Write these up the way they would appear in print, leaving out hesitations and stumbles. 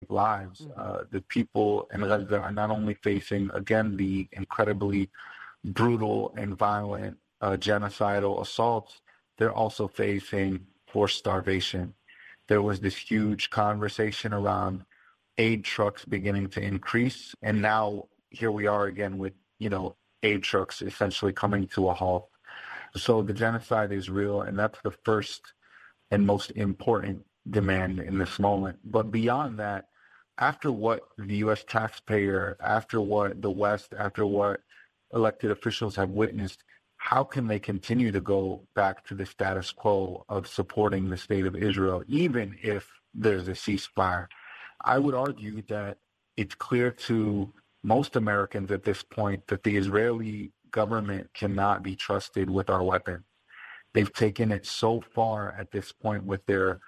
lives. The people in Gaza are not only facing, again, the incredibly brutal and violent genocidal assaults, they're also facing forced starvation. There was this huge conversation around aid trucks beginning to increase, and now here we are again with, aid trucks essentially coming to a halt. So the genocide is real, and that's the first and most important demand in this moment. But beyond that, after what the U.S. taxpayer, after what the West, after what elected officials have witnessed, how can they continue to go back to the status quo of supporting the state of Israel, even if there's a ceasefire? I would argue that it's clear to most Americans at this point that the Israeli government cannot be trusted with our weapons. They've taken it so far at this point with their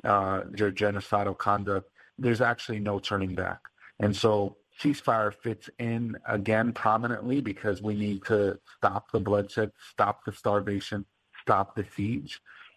genocidal conduct. There's actually no turning back. And so ceasefire fits in again prominently because we need to stop the bloodshed, stop the starvation, stop the siege.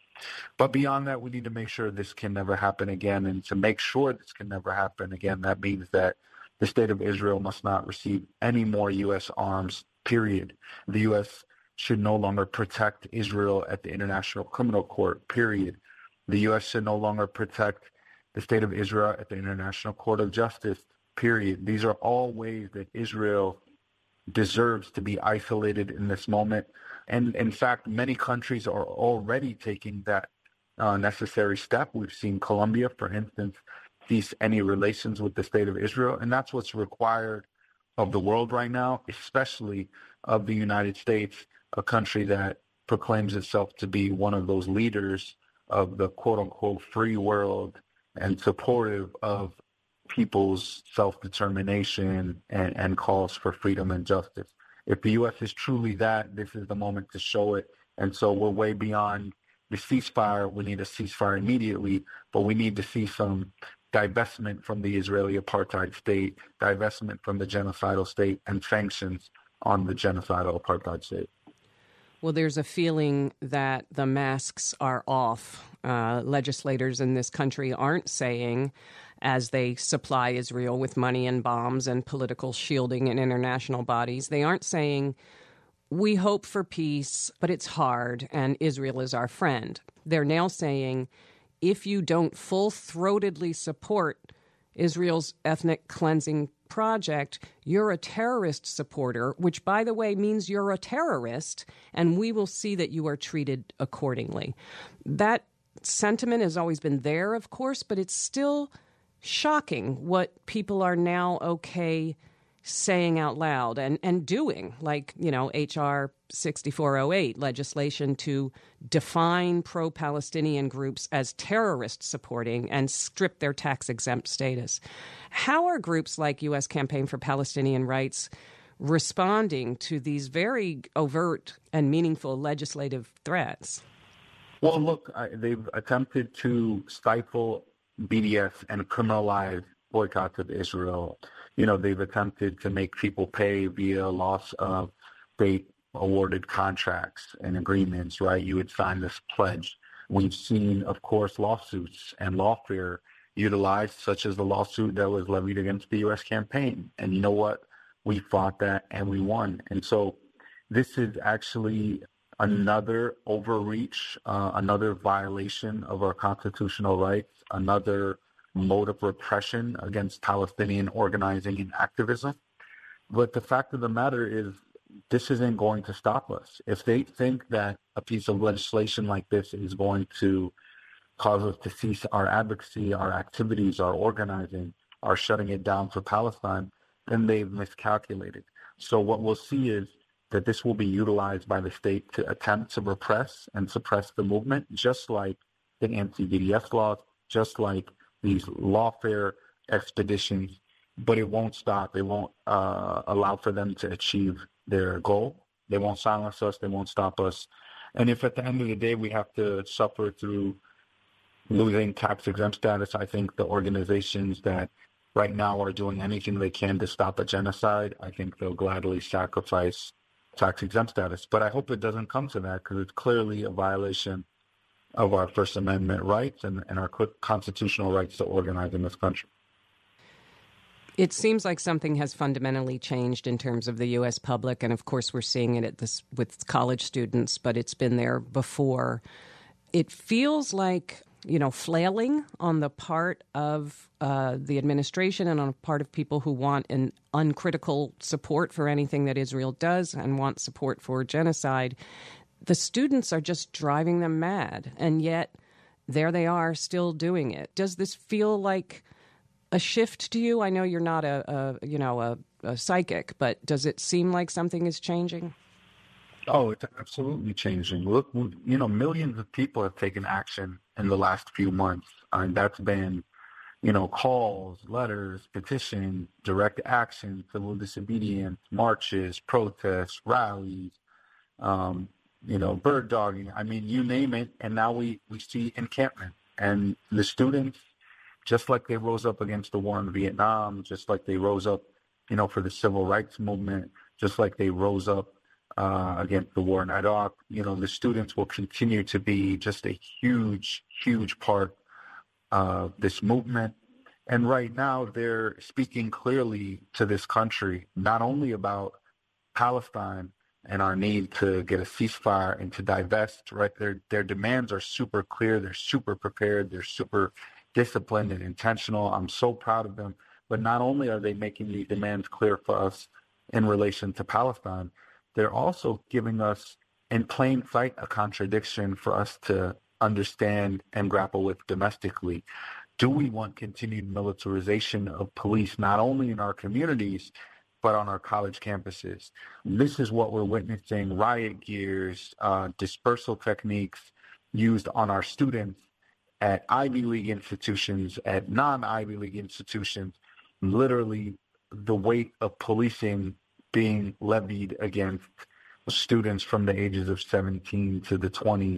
But beyond that, we need to make sure this can never happen again. And to make sure this can never happen again, that means that the state of Israel must not receive any more U.S. arms, period. The U.S. should no longer protect Israel at the International Criminal Court, period. The U.S. should no longer protect the state of Israel at the International Court of Justice, period. These are all ways that Israel deserves to be isolated in this moment. And in fact, many countries are already taking that necessary step. We've seen Colombia, for instance, cease any relations with the state of Israel. And that's what's required of the world right now, especially of the United States, a country that proclaims itself to be one of those leaders of the quote unquote free world and supportive of people's self-determination and calls for freedom and justice. If the U.S. is truly that, this is the moment to show it. And so we're way beyond the ceasefire. We need a ceasefire immediately, but we need to see some divestment from the Israeli apartheid state, divestment from the genocidal state, and sanctions on the genocidal apartheid state. Well, there's a feeling that the masks are off. Legislators in this country aren't saying, as they supply Israel with money and bombs and political shielding in international bodies, they aren't saying, we hope for peace, but it's hard, and Israel is our friend. They're now saying, if you don't full-throatedly support Israel's ethnic cleansing project, you're a terrorist supporter, which, by the way, means you're a terrorist, and we will see that you are treated accordingly. That sentiment has always been there, of course, but it's still shocking what people are now okay saying out loud and doing, like, H.R. 6408, legislation to define pro-Palestinian groups as terrorist supporting and strip their tax-exempt status. How are groups like U.S. Campaign for Palestinian Rights responding to these very overt and meaningful legislative threats? Well, look, they've attempted to stifle BDS and criminalize boycotts of Israel. They've attempted to make people pay via loss of state-awarded contracts and agreements, right? You would sign this pledge. We've seen, of course, lawsuits and lawfare utilized, such as the lawsuit that was levied against the U.S. campaign. And you know what? We fought that and we won. And so this is actually another overreach, another violation of our constitutional rights, another mode of repression against Palestinian organizing and activism. But the fact of the matter is, this isn't going to stop us. If they think that a piece of legislation like this is going to cause us to cease our advocacy, our activities, our organizing, our shutting it down for Palestine, then they've miscalculated. So what we'll see is that this will be utilized by the state to attempt to repress and suppress the movement, just like the anti-BDS laws, just like these lawfare expeditions, but it won't stop. It won't allow for them to achieve their goal. They won't silence us. They won't stop us. And if at the end of the day we have to suffer through losing tax-exempt status, I think the organizations that right now are doing anything they can to stop a genocide, I think they'll gladly sacrifice tax-exempt status. But I hope it doesn't come to that, because it's clearly a violation of our First Amendment rights and our constitutional rights to organize in this country. It seems like something has fundamentally changed in terms of the U.S. public, and of course we're seeing it with college students, but it's been there before. It feels like, flailing on the part of the administration and on the part of people who want an uncritical support for anything that Israel does and want support for genocide. The students are just driving them mad, and yet there they are still doing it. Does this feel like a shift to you? I know you're not a psychic, but does it seem like something is changing? Oh, it's absolutely changing. Look, millions of people have taken action in the last few months, and that's been, calls, letters, petitions, direct action, civil disobedience, marches, protests, rallies, bird dogging. I mean, you name it, and now we see encampment. And the students, just like they rose up against the war in Vietnam, just like they rose up, for the civil rights movement, just like they rose up against the war in Iraq, the students will continue to be just a huge, huge part of this movement. And right now they're speaking clearly to this country, not only about Palestine and our need to get a ceasefire and to divest, right? Their demands are super clear. They're super prepared. They're super disciplined and intentional. I'm so proud of them. But not only are they making these demands clear for us in relation to Palestine, they're also giving us in plain sight a contradiction for us to understand and grapple with domestically. Do we want continued militarization of police, not only in our communities, but on our college campuses? This is what we're witnessing: riot gears, dispersal techniques used on our students at Ivy League institutions, at non-Ivy League institutions, literally the weight of policing being levied against students from the ages of 17 to the 20s.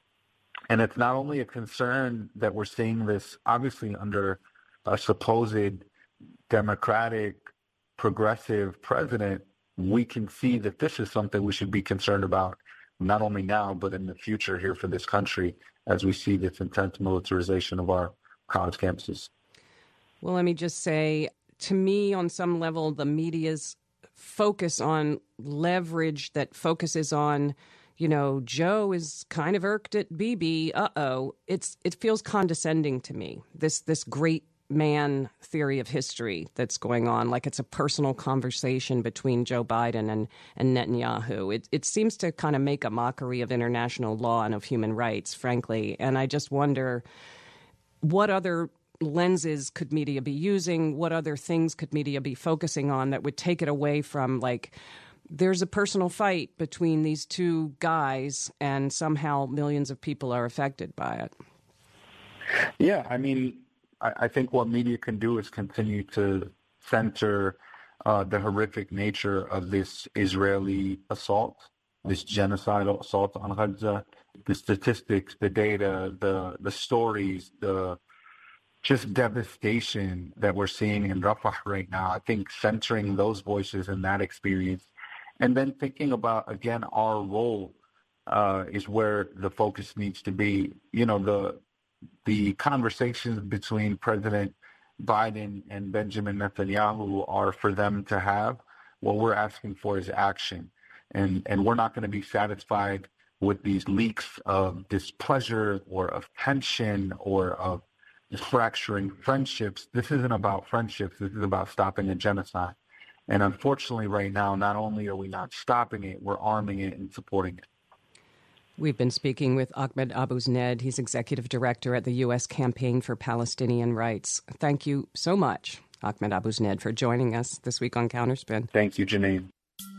And it's not only a concern that we're seeing this, obviously, under a supposed democratic, progressive president. We can see that this is something we should be concerned about, not only now, but in the future here for this country, as we see this intense militarization of our college campuses. Well, let me just say, to me, on some level, the media's focus on leverage that focuses on, Joe is kind of irked at Bibi. It feels condescending to me. This great man theory of history that's going on, like it's a personal conversation between Joe Biden and Netanyahu. It seems to kind of make a mockery of international law and of human rights, frankly. And I just wonder, what other lenses could media be using? What other things could media be focusing on that would take it away from, like, there's a personal fight between these two guys and somehow millions of people are affected by it? Yeah, I mean, I think what media can do is continue to center the horrific nature of this Israeli assault, this genocidal assault on Gaza, the statistics, the data, the stories, the just devastation that we're seeing in Rafah right now. I think centering those voices and that experience, and then thinking about, again, our role is where the focus needs to be. The conversations between President Biden and Benjamin Netanyahu are for them to have. What we're asking for is action. And we're not going to be satisfied with these leaks of displeasure or of tension or of fracturing friendships. This isn't about friendships. This is about stopping a genocide. And unfortunately, right now, not only are we not stopping it, we're arming it and supporting it. We've been speaking with Ahmed Abou-Sned. He's executive director at the U.S. Campaign for Palestinian Rights. Thank you so much, Ahmed Abou-Sned, for joining us this week on Counterspin. Thank you, Janine.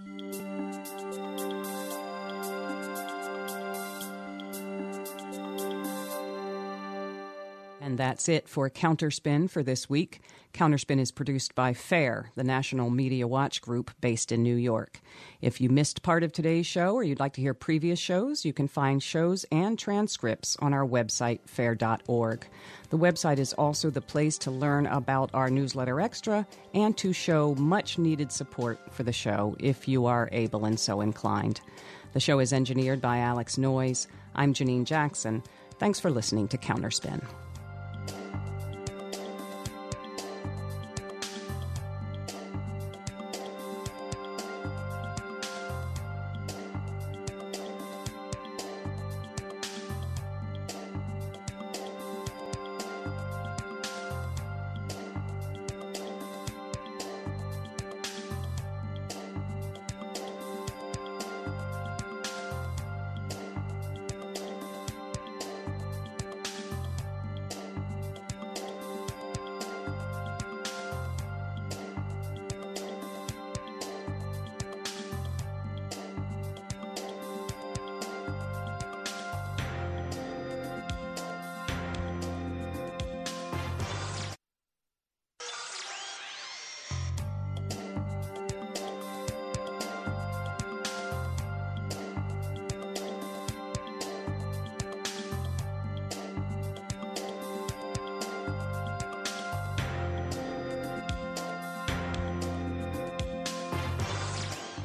And that's it for Counterspin for this week. Counterspin is produced by FAIR, the National Media Watch Group based in New York. If you missed part of today's show or you'd like to hear previous shows, you can find shows and transcripts on our website, fair.org. The website is also the place to learn about our newsletter extra and to show much-needed support for the show if you are able and so inclined. The show is engineered by Alex Noyes. I'm Janine Jackson. Thanks for listening to Counterspin.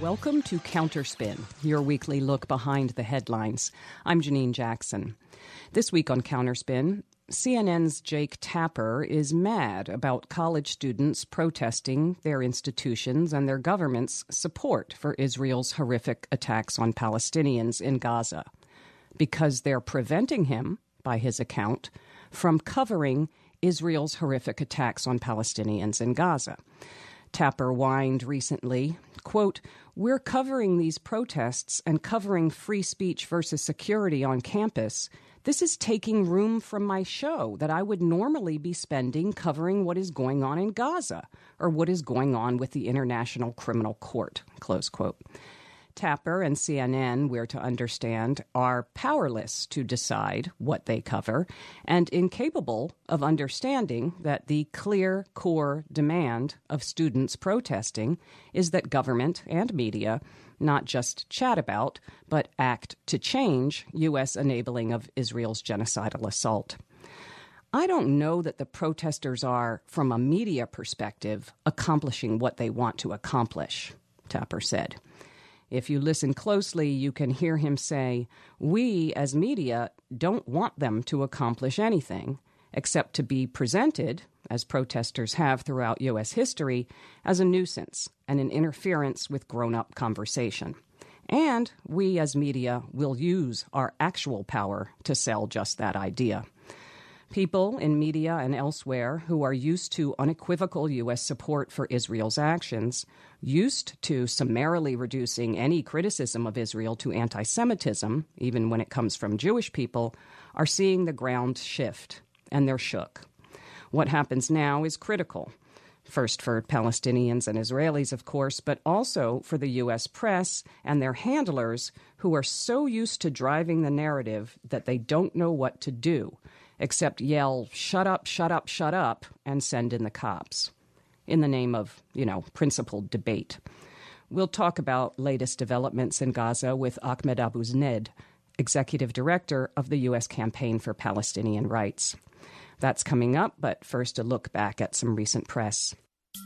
Welcome to Counterspin, your weekly look behind the headlines. I'm Janine Jackson. This week on Counterspin, CNN's Jake Tapper is mad about college students protesting their institutions and their government's support for Israel's horrific attacks on Palestinians in Gaza, because they're preventing him, by his account, from covering Israel's horrific attacks on Palestinians in Gaza. Tapper whined recently, quote, "We're covering these protests and covering free speech versus security on campus. This is taking room from my show that I would normally be spending covering what is going on in Gaza or what is going on with the International Criminal Court," close quote. Tapper and CNN, we're to understand, are powerless to decide what they cover and incapable of understanding that the clear core demand of students protesting is that government and media not just chat about, but act to change U.S. enabling of Israel's genocidal assault. I don't know that the protesters are, from a media perspective, accomplishing what they want to accomplish, Tapper said. If you listen closely, you can hear him say, "We, as media, don't want them to accomplish anything except to be presented, as protesters have throughout U.S. history, as a nuisance and an interference with grown-up conversation. And we, as media, will use our actual power to sell just that idea." People in media and elsewhere who are used to unequivocal U.S. support for Israel's actions, used to summarily reducing any criticism of Israel to anti-Semitism, even when it comes from Jewish people, are seeing the ground shift, and they're shook. What happens now is critical. First for Palestinians and Israelis, of course, but also for the U.S. press and their handlers who are so used to driving the narrative that they don't know what to do, except yell, "Shut up, shut up, shut up," and send in the cops, in the name of, principled debate. We'll talk about latest developments in Gaza with Ahmed Abu-Zned, executive director of the U.S. Campaign for Palestinian Rights. That's coming up, but first a look back at some recent press.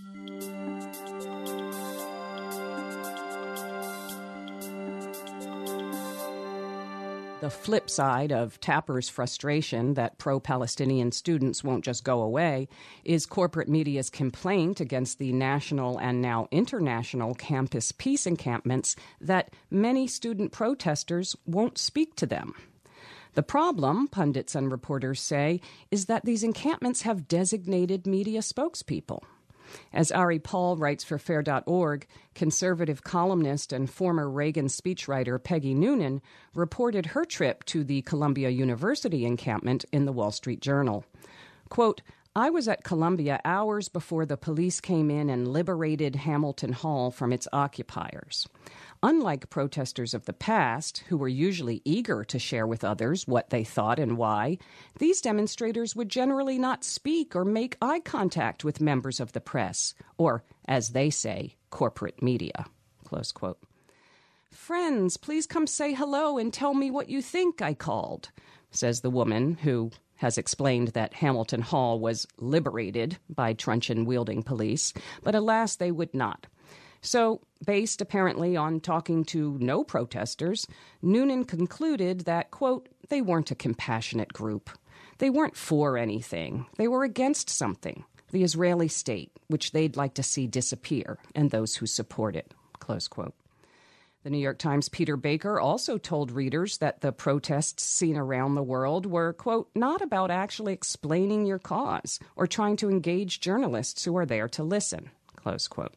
The flip side of Tapper's frustration that pro-Palestinian students won't just go away is corporate media's complaint against the national and now international campus peace encampments that many student protesters won't speak to them. The problem, pundits and reporters say, is that these encampments have designated media spokespeople. As Ari Paul writes for Fair.org, conservative columnist and former Reagan speechwriter Peggy Noonan reported her trip to the Columbia University encampment in the Wall Street Journal. Quote, "I was at Columbia hours before the police came in and liberated Hamilton Hall from its occupiers. Unlike protesters of the past, who were usually eager to share with others what they thought and why, these demonstrators would generally not speak or make eye contact with members of the press, or, as they say, corporate media." Close quote. "Friends, please come say hello and tell me what you think," I called, says the woman who has explained that Hamilton Hall was liberated by truncheon-wielding police, but alas, they would not. So, based apparently on talking to no protesters, Noonan concluded that, quote, "they weren't a compassionate group. They weren't for anything. They were against something, the Israeli state, which they'd like to see disappear, and those who support it," close quote. The New York Times' Peter Baker also told readers that the protests seen around the world were, quote, "not about actually explaining your cause or trying to engage journalists who are there to listen," close quote.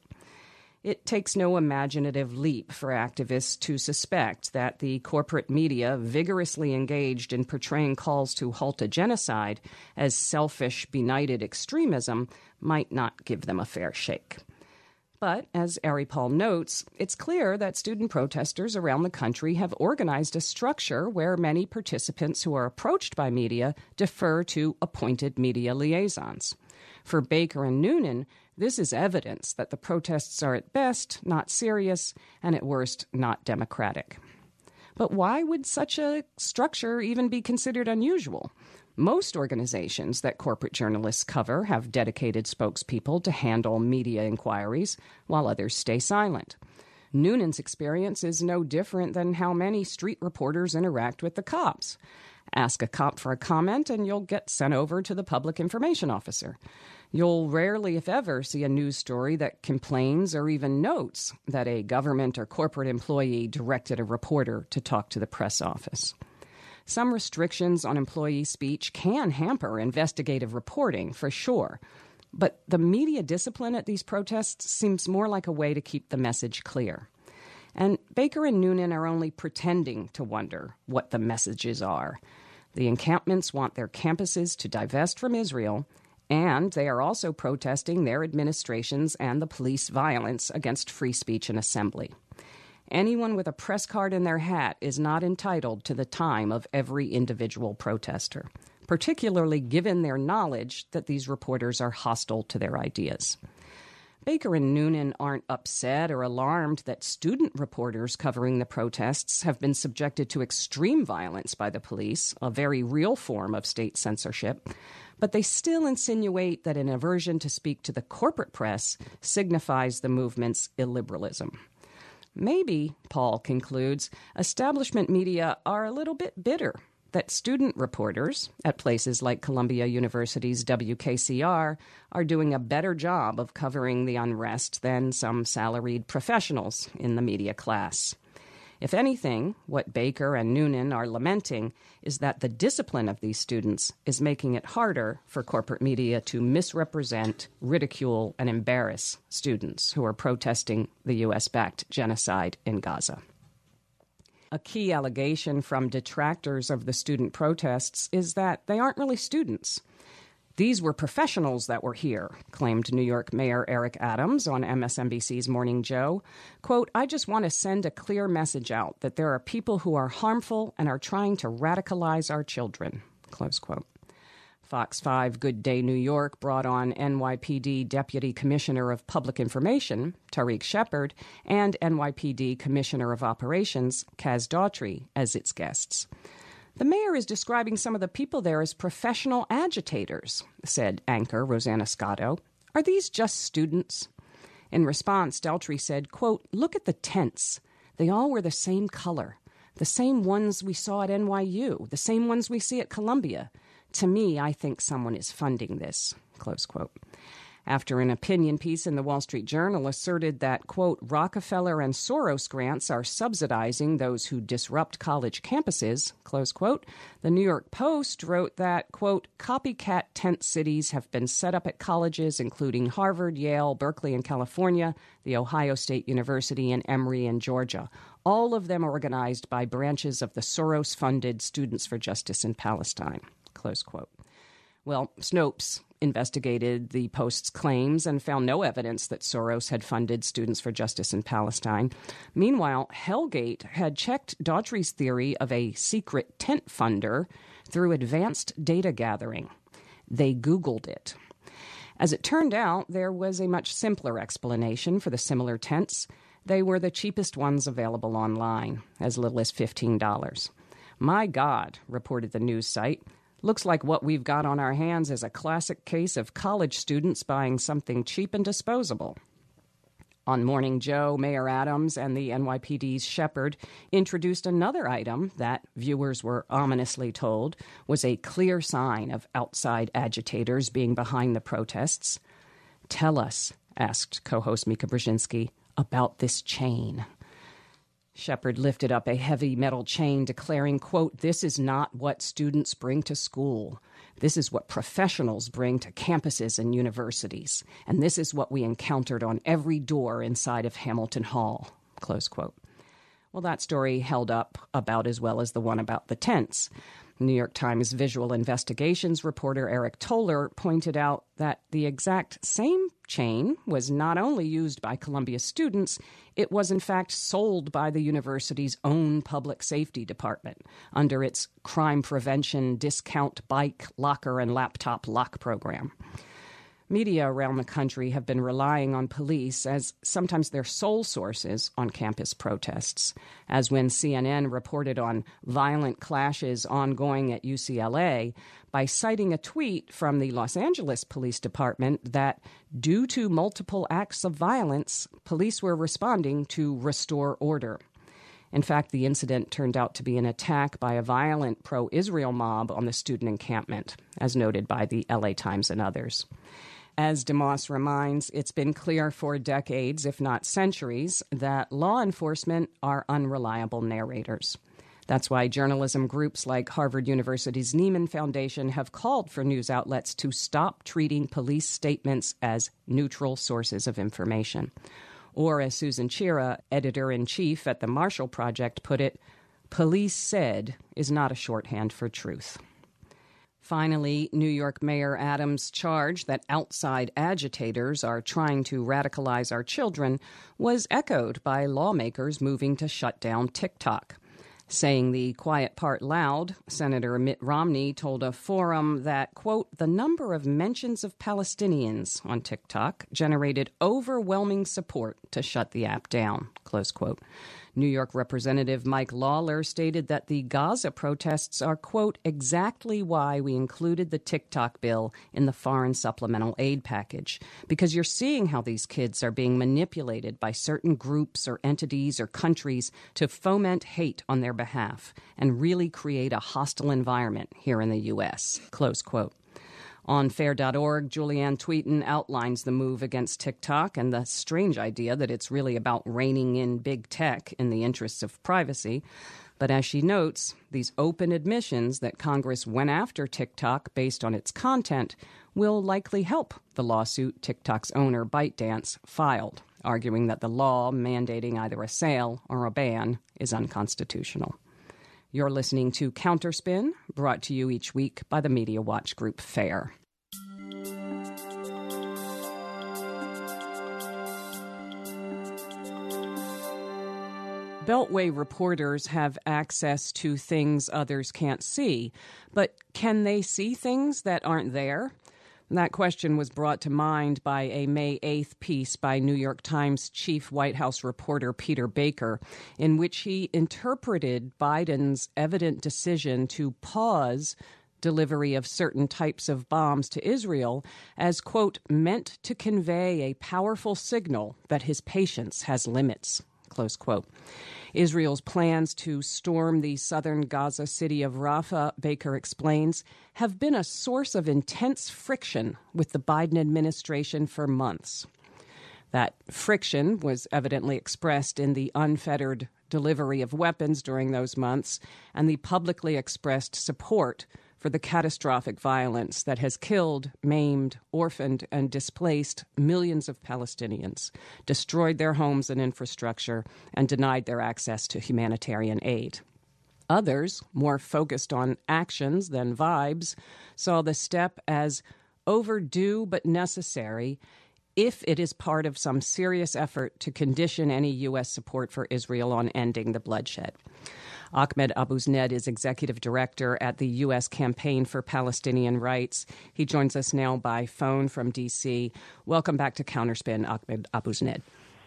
It takes no imaginative leap for activists to suspect that the corporate media vigorously engaged in portraying calls to halt a genocide as selfish, benighted extremism might not give them a fair shake. But, as Ari Paul notes, it's clear that student protesters around the country have organized a structure where many participants who are approached by media defer to appointed media liaisons. For Baker and Noonan, this is evidence that the protests are at best not serious and at worst not democratic. But why would such a structure even be considered unusual? Most organizations that corporate journalists cover have dedicated spokespeople to handle media inquiries, while others stay silent. Noonan's experience is no different than how many street reporters interact with the cops. Ask a cop for a comment and you'll get sent over to the public information officer. You'll rarely, if ever, see a news story that complains or even notes that a government or corporate employee directed a reporter to talk to the press office. Some restrictions on employee speech can hamper investigative reporting, for sure. But the media discipline at these protests seems more like a way to keep the message clear. And Baker and Noonan are only pretending to wonder what the messages are. The encampments want their campuses to divest from Israel, and they are also protesting their administrations and the police violence against free speech and assembly. Anyone with a press card in their hat is not entitled to the time of every individual protester, particularly given their knowledge that these reporters are hostile to their ideas. Baker and Noonan aren't upset or alarmed that student reporters covering the protests have been subjected to extreme violence by the police, a very real form of state censorship, but they still insinuate that an aversion to speak to the corporate press signifies the movement's illiberalism. Maybe, Paul concludes, establishment media are a little bit bitter that student reporters at places like Columbia University's WKCR are doing a better job of covering the unrest than some salaried professionals in the media class. If anything, what Baker and Noonan are lamenting is that the discipline of these students is making it harder for corporate media to misrepresent, ridicule, and embarrass students who are protesting the U.S.-backed genocide in Gaza. A key allegation from detractors of the student protests is that they aren't really students. These were professionals that were here, claimed New York Mayor Eric Adams on MSNBC's Morning Joe. Quote, "I just want to send a clear message out that there are people who are harmful and are trying to radicalize our children," close quote. Fox 5 Good Day New York brought on NYPD Deputy Commissioner of Public Information, Tariq Shepard, and NYPD Commissioner of Operations, Kaz Daughtry, as its guests. "The mayor is describing some of the people there as professional agitators," said anchor Rosanna Scotto. "Are these just students?" In response, Daughtry said, quote, "Look at the tents. They all were the same color, the same ones we saw at NYU, the same ones we see at Columbia. To me, I think someone is funding this," close quote. After an opinion piece in the Wall Street Journal asserted that, quote, "Rockefeller and Soros grants are subsidizing those who disrupt college campuses," close quote, the New York Post wrote that, quote, "Copycat tent cities have been set up at colleges including Harvard, Yale, Berkeley in California, The Ohio State University, and Emory in Georgia, all of them organized by branches of the Soros-funded Students for Justice in Palestine," close quote. Well, Snopes investigated the Post's claims and found no evidence that Soros had funded Students for Justice in Palestine. Meanwhile, Hellgate had checked Daughtry's theory of a secret tent funder through advanced data gathering. They Googled it. As it turned out, there was a much simpler explanation for the similar tents. They were the cheapest ones available online, as little as $15. "My God," reported the news site, "looks like what we've got on our hands is a classic case of college students buying something cheap and disposable." On Morning Joe, Mayor Adams and the NYPD's Shepard introduced another item that, viewers were ominously told, was a clear sign of outside agitators being behind the protests. "Tell us," asked co-host Mika Brzezinski, "about this chain." Shepard lifted up a heavy metal chain declaring, quote, "This is not what students bring to school. This is what professionals bring to campuses and universities. And this is what we encountered on every door inside of Hamilton Hall," close quote. Well, that story held up about as well as the one about the tents. New York Times visual investigations reporter Eric Toller pointed out that the exact same chain was not only used by Columbia students, it was in fact sold by the university's own public safety department under its crime prevention discount bike, locker, and laptop lock program. Media around the country have been relying on police as sometimes their sole sources on campus protests, as when CNN reported on violent clashes ongoing at UCLA by citing a tweet from the Los Angeles Police Department that, due to multiple acts of violence, police were responding to restore order. In fact, the incident turned out to be an attack by a violent pro-Israel mob on the student encampment, as noted by the LA Times and others. As DeMoss reminds, it's been clear for decades, if not centuries, that law enforcement are unreliable narrators. That's why journalism groups like Harvard University's Nieman Foundation have called for news outlets to stop treating police statements as neutral sources of information. Or, as Susan Chira, editor-in-chief at the Marshall Project, put it, police said is not a shorthand for truth. Finally, New York Mayor Adams' charge that outside agitators are trying to radicalize our children was echoed by lawmakers moving to shut down TikTok. Saying the quiet part loud, Senator Mitt Romney told a forum that, quote, the number of mentions of Palestinians on TikTok generated overwhelming support to shut the app down, close quote. New York Representative Mike Lawler stated that the Gaza protests are, quote, exactly why we included the TikTok bill in the foreign supplemental aid package, because you're seeing how these kids are being manipulated by certain groups or entities or countries to foment hate on their behalf and really create a hostile environment here in the U.S., close quote. On Fair.org, Julianne Tweeten outlines the move against TikTok and the strange idea that it's really about reining in big tech in the interests of privacy. But as she notes, these open admissions that Congress went after TikTok based on its content will likely help the lawsuit TikTok's owner, ByteDance, filed, arguing that the law mandating either a sale or a ban is unconstitutional. You're listening to Counterspin, brought to you each week by the Media Watch Group FAIR. Beltway reporters have access to things others can't see, but can they see things that aren't there? That question was brought to mind by a May 8th piece by New York Times chief White House reporter Peter Baker, in which he interpreted Biden's evident decision to pause delivery of certain types of bombs to Israel as, quote, meant to convey a powerful signal that his patience has limits, close quote. Israel's plans to storm the southern Gaza city of Rafah, Baker explains, have been a source of intense friction with the Biden administration for months. That friction was evidently expressed in the unfettered delivery of weapons during those months and the publicly expressed support for the catastrophic violence that has killed, maimed, orphaned, and displaced millions of Palestinians, destroyed their homes and infrastructure, and denied their access to humanitarian aid. Others, more focused on actions than vibes, saw the step as overdue but necessary if it is part of some serious effort to condition any U.S. support for Israel on ending the bloodshed. Ahmed Abou-Zned is executive director at the U.S. Campaign for Palestinian Rights. He joins us now by phone from D.C. Welcome back to Counterspin, Ahmed Abou-Zned.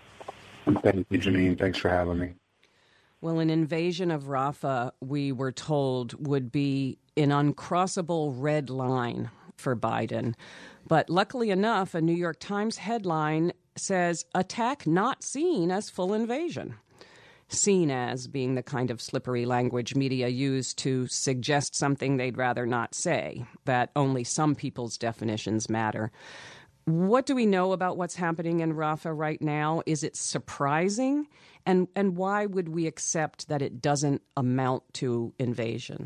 Thank you, Janine. Thanks for having me. Well, an invasion of Rafah, we were told, would be an uncrossable red line for Biden. But luckily enough, a New York Times headline says, attack not seen as full invasion. Seen as being the kind of slippery language media use to suggest something they'd rather not say, that only some people's definitions matter. What do we know about what's happening in Rafah right now? Is it surprising? And why would we accept that it doesn't amount to invasion?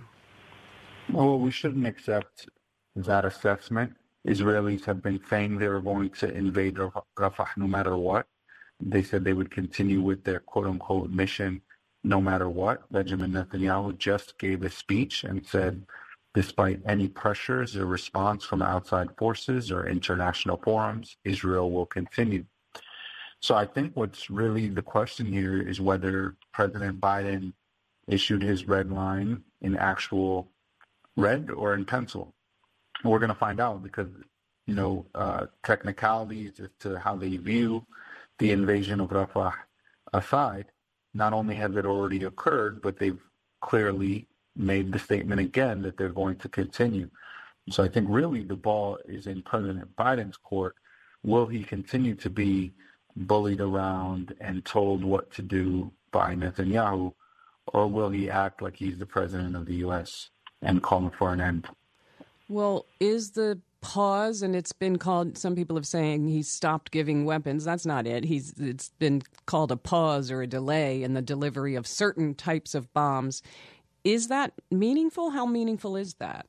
Well, we shouldn't accept that assessment. Israelis have been saying they were going to invade Rafah no matter what. They said they would continue with their quote-unquote mission no matter what. Benjamin Netanyahu just gave a speech and said, despite any pressures or response from outside forces or international forums, Israel will continue. So I think what's really the question here is whether President Biden issued his red line in actual red or in pencil. We're going to find out because technicalities as to how they view the invasion of Rafah aside, not only has it already occurred, but they've clearly made the statement again that they're going to continue. So I think really the ball is in President Biden's court. Will he continue to be bullied around and told what to do by Netanyahu, or will he act like he's the president of the U.S. and call for an end? Well, is the pause, and it's been called, some people have saying he's stopped giving weapons. That's not it. It's been called a pause or a delay in the delivery of certain types of bombs. Is that meaningful? How meaningful is that?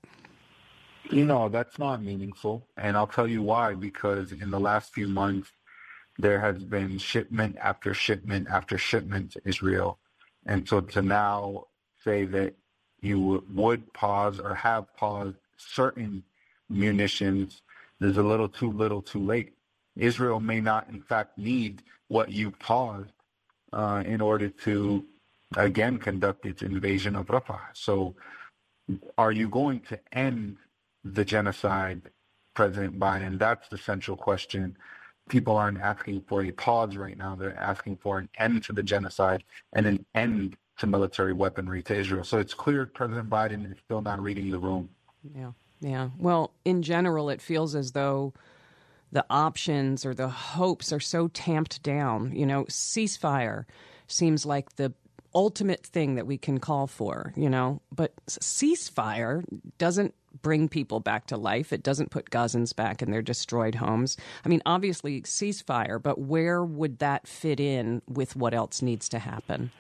That's not meaningful. And I'll tell you why, because in the last few months, there has been shipment after shipment after shipment to Israel. And so to now say that you would pause or have paused certain munitions is a little too late. Israel may not, in fact, need what you paused in order to, again, conduct its invasion of Rafah. So are you going to end the genocide, President Biden? That's the central question. People aren't asking for a pause right now. They're asking for an end to the genocide and an end to military weaponry to Israel. So it's clear President Biden is still not reading the room. Yeah. Well, in general, it feels as though the options or the hopes are so tamped down. Ceasefire seems like the ultimate thing that we can call for, but ceasefire doesn't bring people back to life. It doesn't put Gazans back in their destroyed homes. I mean, obviously ceasefire, but where would that fit in with what else needs to happen?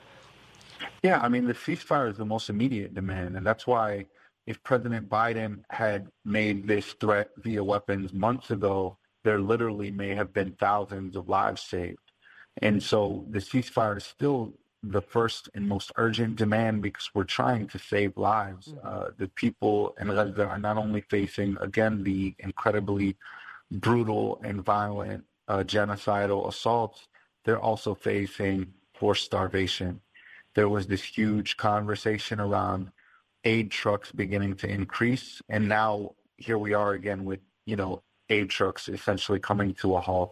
Yeah, I mean, the ceasefire is the most immediate demand, and that's why if President Biden had made this threat via weapons months ago, there literally may have been thousands of lives saved. And so the ceasefire is still the first and most urgent demand because we're trying to save lives. The people in Gaza are not only facing, again, the incredibly brutal and violent genocidal assaults, they're also facing forced starvation. There was this huge conversation around aid trucks beginning to increase, and now here we are again with, aid trucks essentially coming to a halt.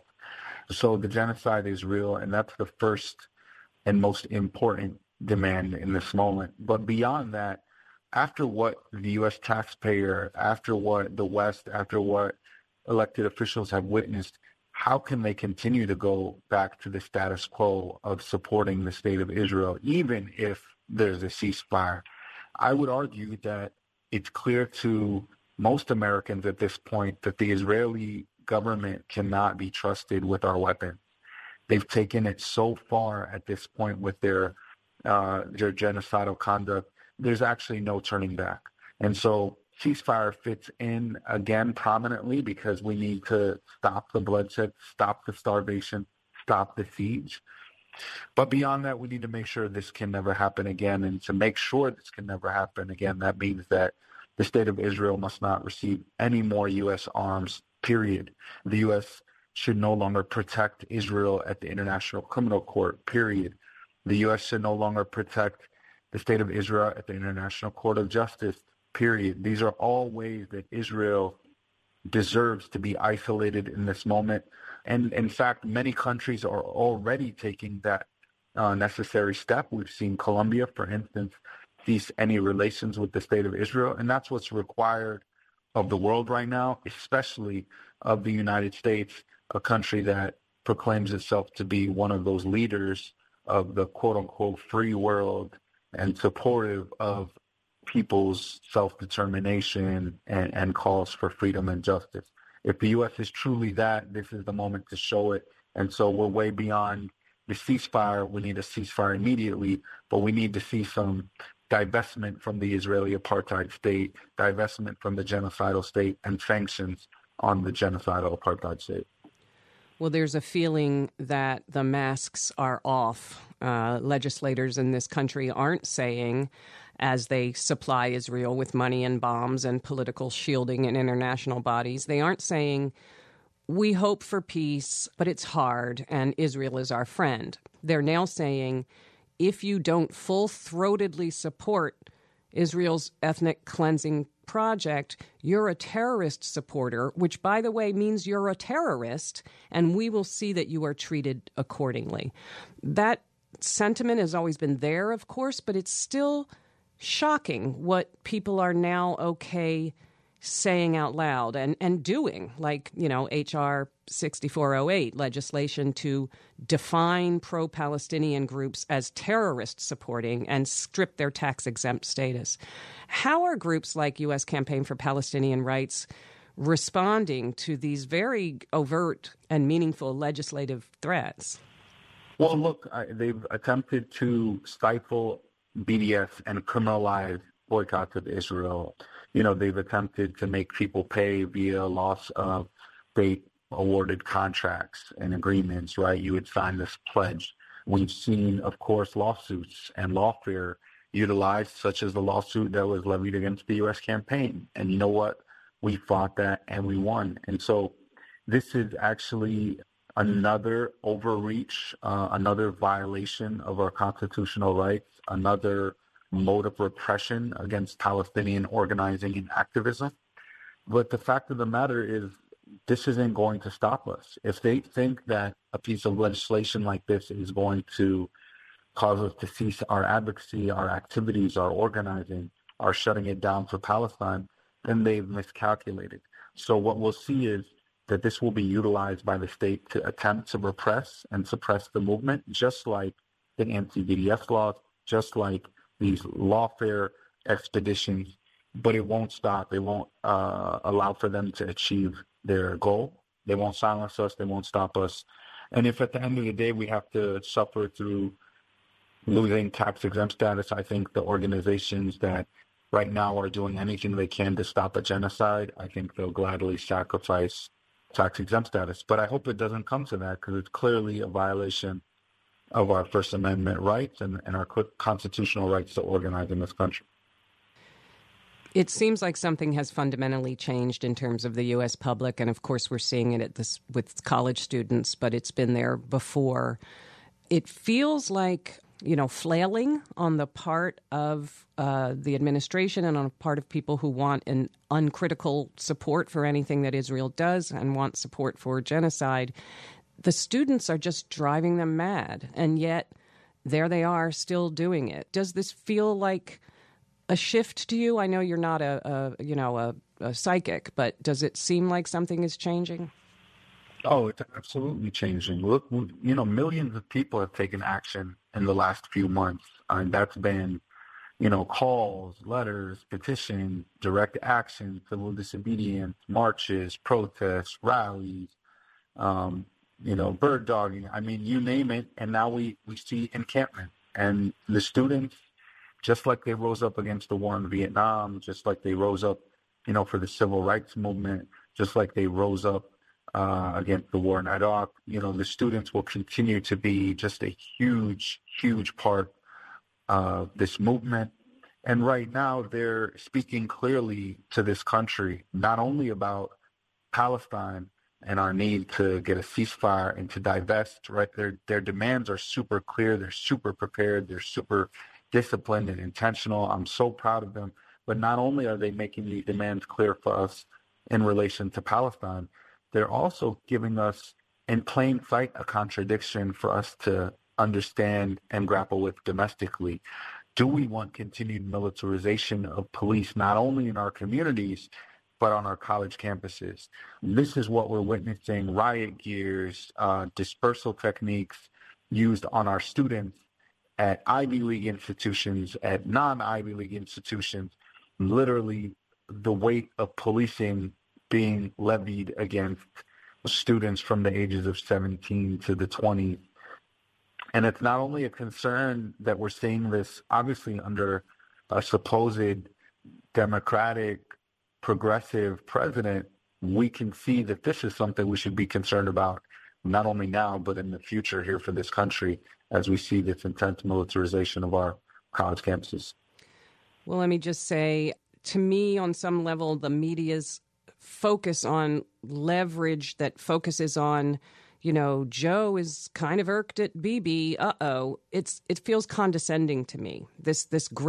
So the genocide is real, and that's the first and most important demand in this moment. But beyond that, after what the U.S. taxpayer, after what the West, after what elected officials have witnessed, how can they continue to go back to the status quo of supporting the state of Israel, even if there's a ceasefire? I would argue that it's clear to most Americans at this point that the Israeli government cannot be trusted with our weapons. They've taken it so far at this point with their genocidal conduct. There's actually no turning back. And so ceasefire fits in again prominently because we need to stop the bloodshed, stop the starvation, stop the siege. But beyond that, we need to make sure this can never happen again. And to make sure this can never happen again, that means that the state of Israel must not receive any more U.S. arms, period. The U.S. should no longer protect Israel at the International Criminal Court, period. The U.S. should no longer protect the state of Israel at the International Court of Justice, period. These are all ways that Israel deserves to be isolated in this moment. And in fact, many countries are already taking that necessary step. We've seen Colombia, for instance, cease any relations with the state of Israel. And that's what's required of the world right now, especially of the United States, a country that proclaims itself to be one of those leaders of the quote-unquote free world and supportive of people's self-determination and calls for freedom and justice. If the U.S. is truly that, this is the moment to show it. And so we're way beyond the ceasefire. We need a ceasefire immediately, but we need to see some divestment from the Israeli apartheid state, divestment from the genocidal state, and sanctions on the genocidal apartheid state. Well, there's a feeling that the masks are off. Legislators in this country aren't saying, as they supply Israel with money and bombs and political shielding in international bodies, they aren't saying, we hope for peace, but it's hard, and Israel is our friend. They're now saying, if you don't full-throatedly support Israel's ethnic cleansing project, you're a terrorist supporter, which, by the way, means you're a terrorist, and we will see that you are treated accordingly. That sentiment has always been there, of course, but it's still shocking what people are now okay saying out loud and doing, like, H.R. 6408, legislation to define pro-Palestinian groups as terrorist supporting and strip their tax-exempt status. How are groups like U.S. Campaign for Palestinian Rights responding to these very overt and meaningful legislative threats? Well, look, they've attempted to stifle BDS and criminalize boycotts of Israel. They've attempted to make people pay via loss of state-awarded contracts and agreements, right? You would sign this pledge. We've seen, of course, lawsuits and lawfare utilized, such as the lawsuit that was levied against the U.S. campaign. And you know what? We fought that and we won. And so this is actually another overreach, another violation of our constitutional rights, another mode of repression against Palestinian organizing and activism. But the fact of the matter is, this isn't going to stop us. If they think that a piece of legislation like this is going to cause us to cease our advocacy, our activities, our organizing, our shutting it down for Palestine, then they've miscalculated. So what we'll see is that this will be utilized by the state to attempt to repress and suppress the movement, just like the anti-BDS laws, just like these lawfare expeditions, but it won't stop. It won't allow for them to achieve their goal. They won't silence us. They won't stop us. And if at the end of the day we have to suffer through losing tax-exempt status, I think the organizations that right now are doing anything they can to stop a genocide, I think they'll gladly sacrifice tax-exempt status. But I hope it doesn't come to that, because it's clearly a violation of our First Amendment rights and our constitutional rights to organize in this country. It seems like something has fundamentally changed in terms of the U.S. public, and of course we're seeing it with college students, but it's been there before. It feels like, flailing on the part of the administration and on the part of people who want an uncritical support for anything that Israel does and want support for genocide. The students are just driving them mad, and yet there they are still doing it. Does this feel like a shift to you? I know you're not a psychic, but does it seem like something is changing? Oh, it's absolutely changing. Look, millions of people have taken action in the last few months. And that's been, calls, letters, petitions, direct action, civil disobedience, marches, protests, rallies, bird dogging. I mean, you name it. And now we see encampment. And the students, just like they rose up against the war in Vietnam, just like they rose up, for the civil rights movement, just like they rose up against the war in Iraq, the students will continue to be just a huge, huge part of this movement. And right now they're speaking clearly to this country, not only about Palestine and our need to get a ceasefire and to divest, right? Their demands are super clear. They're super prepared. They're super disciplined and intentional. I'm so proud of them. But not only are they making these demands clear for us in relation to Palestine, they're also giving us in plain sight a contradiction for us to understand and grapple with domestically. Do we want continued militarization of police, not only in our communities, but on our college campuses? This is what we're witnessing: riot gears, dispersal techniques used on our students at Ivy League institutions, at non-Ivy League institutions, literally the weight of policing being levied against students from the ages of 17 to the 20s. And it's not only a concern that we're seeing this, obviously, under a supposed democratic, progressive president. We can see that this is something we should be concerned about, not only now, but in the future here for this country, as we see this intense militarization of our college campuses. Well, let me just say, to me, on some level, the media's focus on leverage that focuses on, Joe is kind of irked at Bibi. It feels condescending to me. This great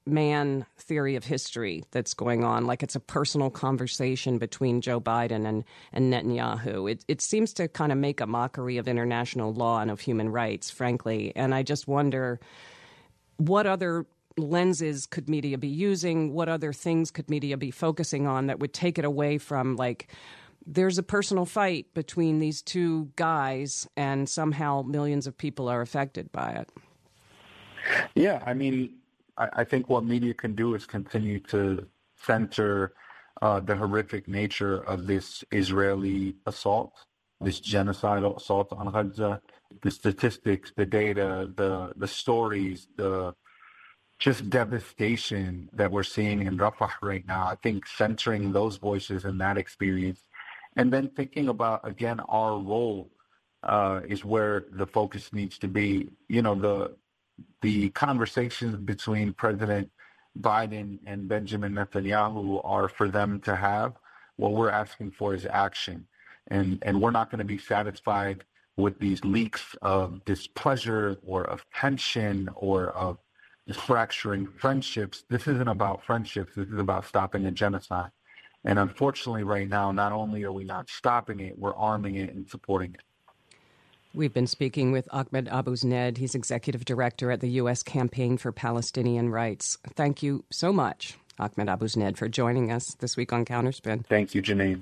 man theory of history that's going on, like it's a personal conversation between Joe Biden and Netanyahu. It seems to kind of make a mockery of international law and of human rights, frankly. And I just wonder what other lenses could media be using? What other things could media be focusing on that would take it away from, like, there's a personal fight between these two guys and somehow millions of people are affected by it? Yeah, I mean, I think what media can do is continue to center the horrific nature of this Israeli assault, this genocidal assault on Gaza, the statistics, the data, the stories, the just devastation that we're seeing in Rafah right now. I think centering those voices and that experience, and then thinking about, again, our role is where the focus needs to be. You know, the conversations between President Biden and Benjamin Netanyahu are for them to have. What we're asking for is action. And we're not going to be satisfied with these leaks of displeasure or of tension or of fracturing friendships. This isn't about friendships. This is about stopping a genocide. And unfortunately, right now, not only are we not stopping it, we're arming it and supporting it. We've been speaking with Ahmed Abou-Zeid. He's executive director at the U.S. Campaign for Palestinian Rights. Thank you so much, Ahmed Abou-Zeid, for joining us this week on Counterspin. Thank you, Janine.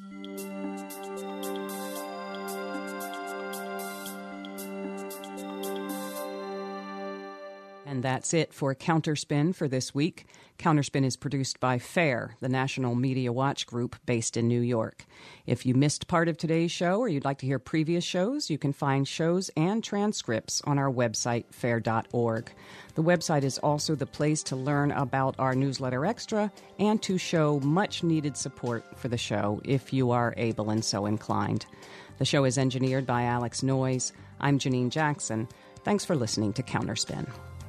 And that's it for Counterspin for this week. Counterspin is produced by FAIR, the National Media Watch Group based in New York. If you missed part of today's show or you'd like to hear previous shows, you can find shows and transcripts on our website, fair.org. The website is also the place to learn about our newsletter extra and to show much-needed support for the show if you are able and so inclined. The show is engineered by Alex Noyes. I'm Janine Jackson. Thanks for listening to Counterspin.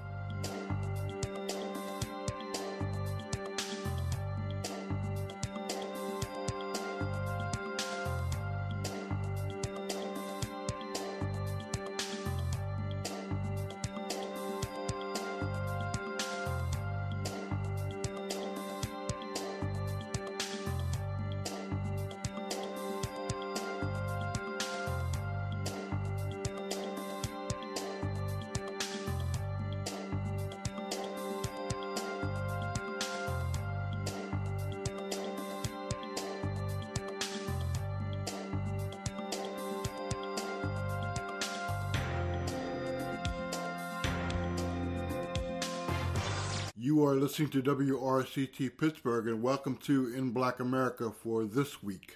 You are listening to WRCT Pittsburgh, and welcome to In Black America for this week.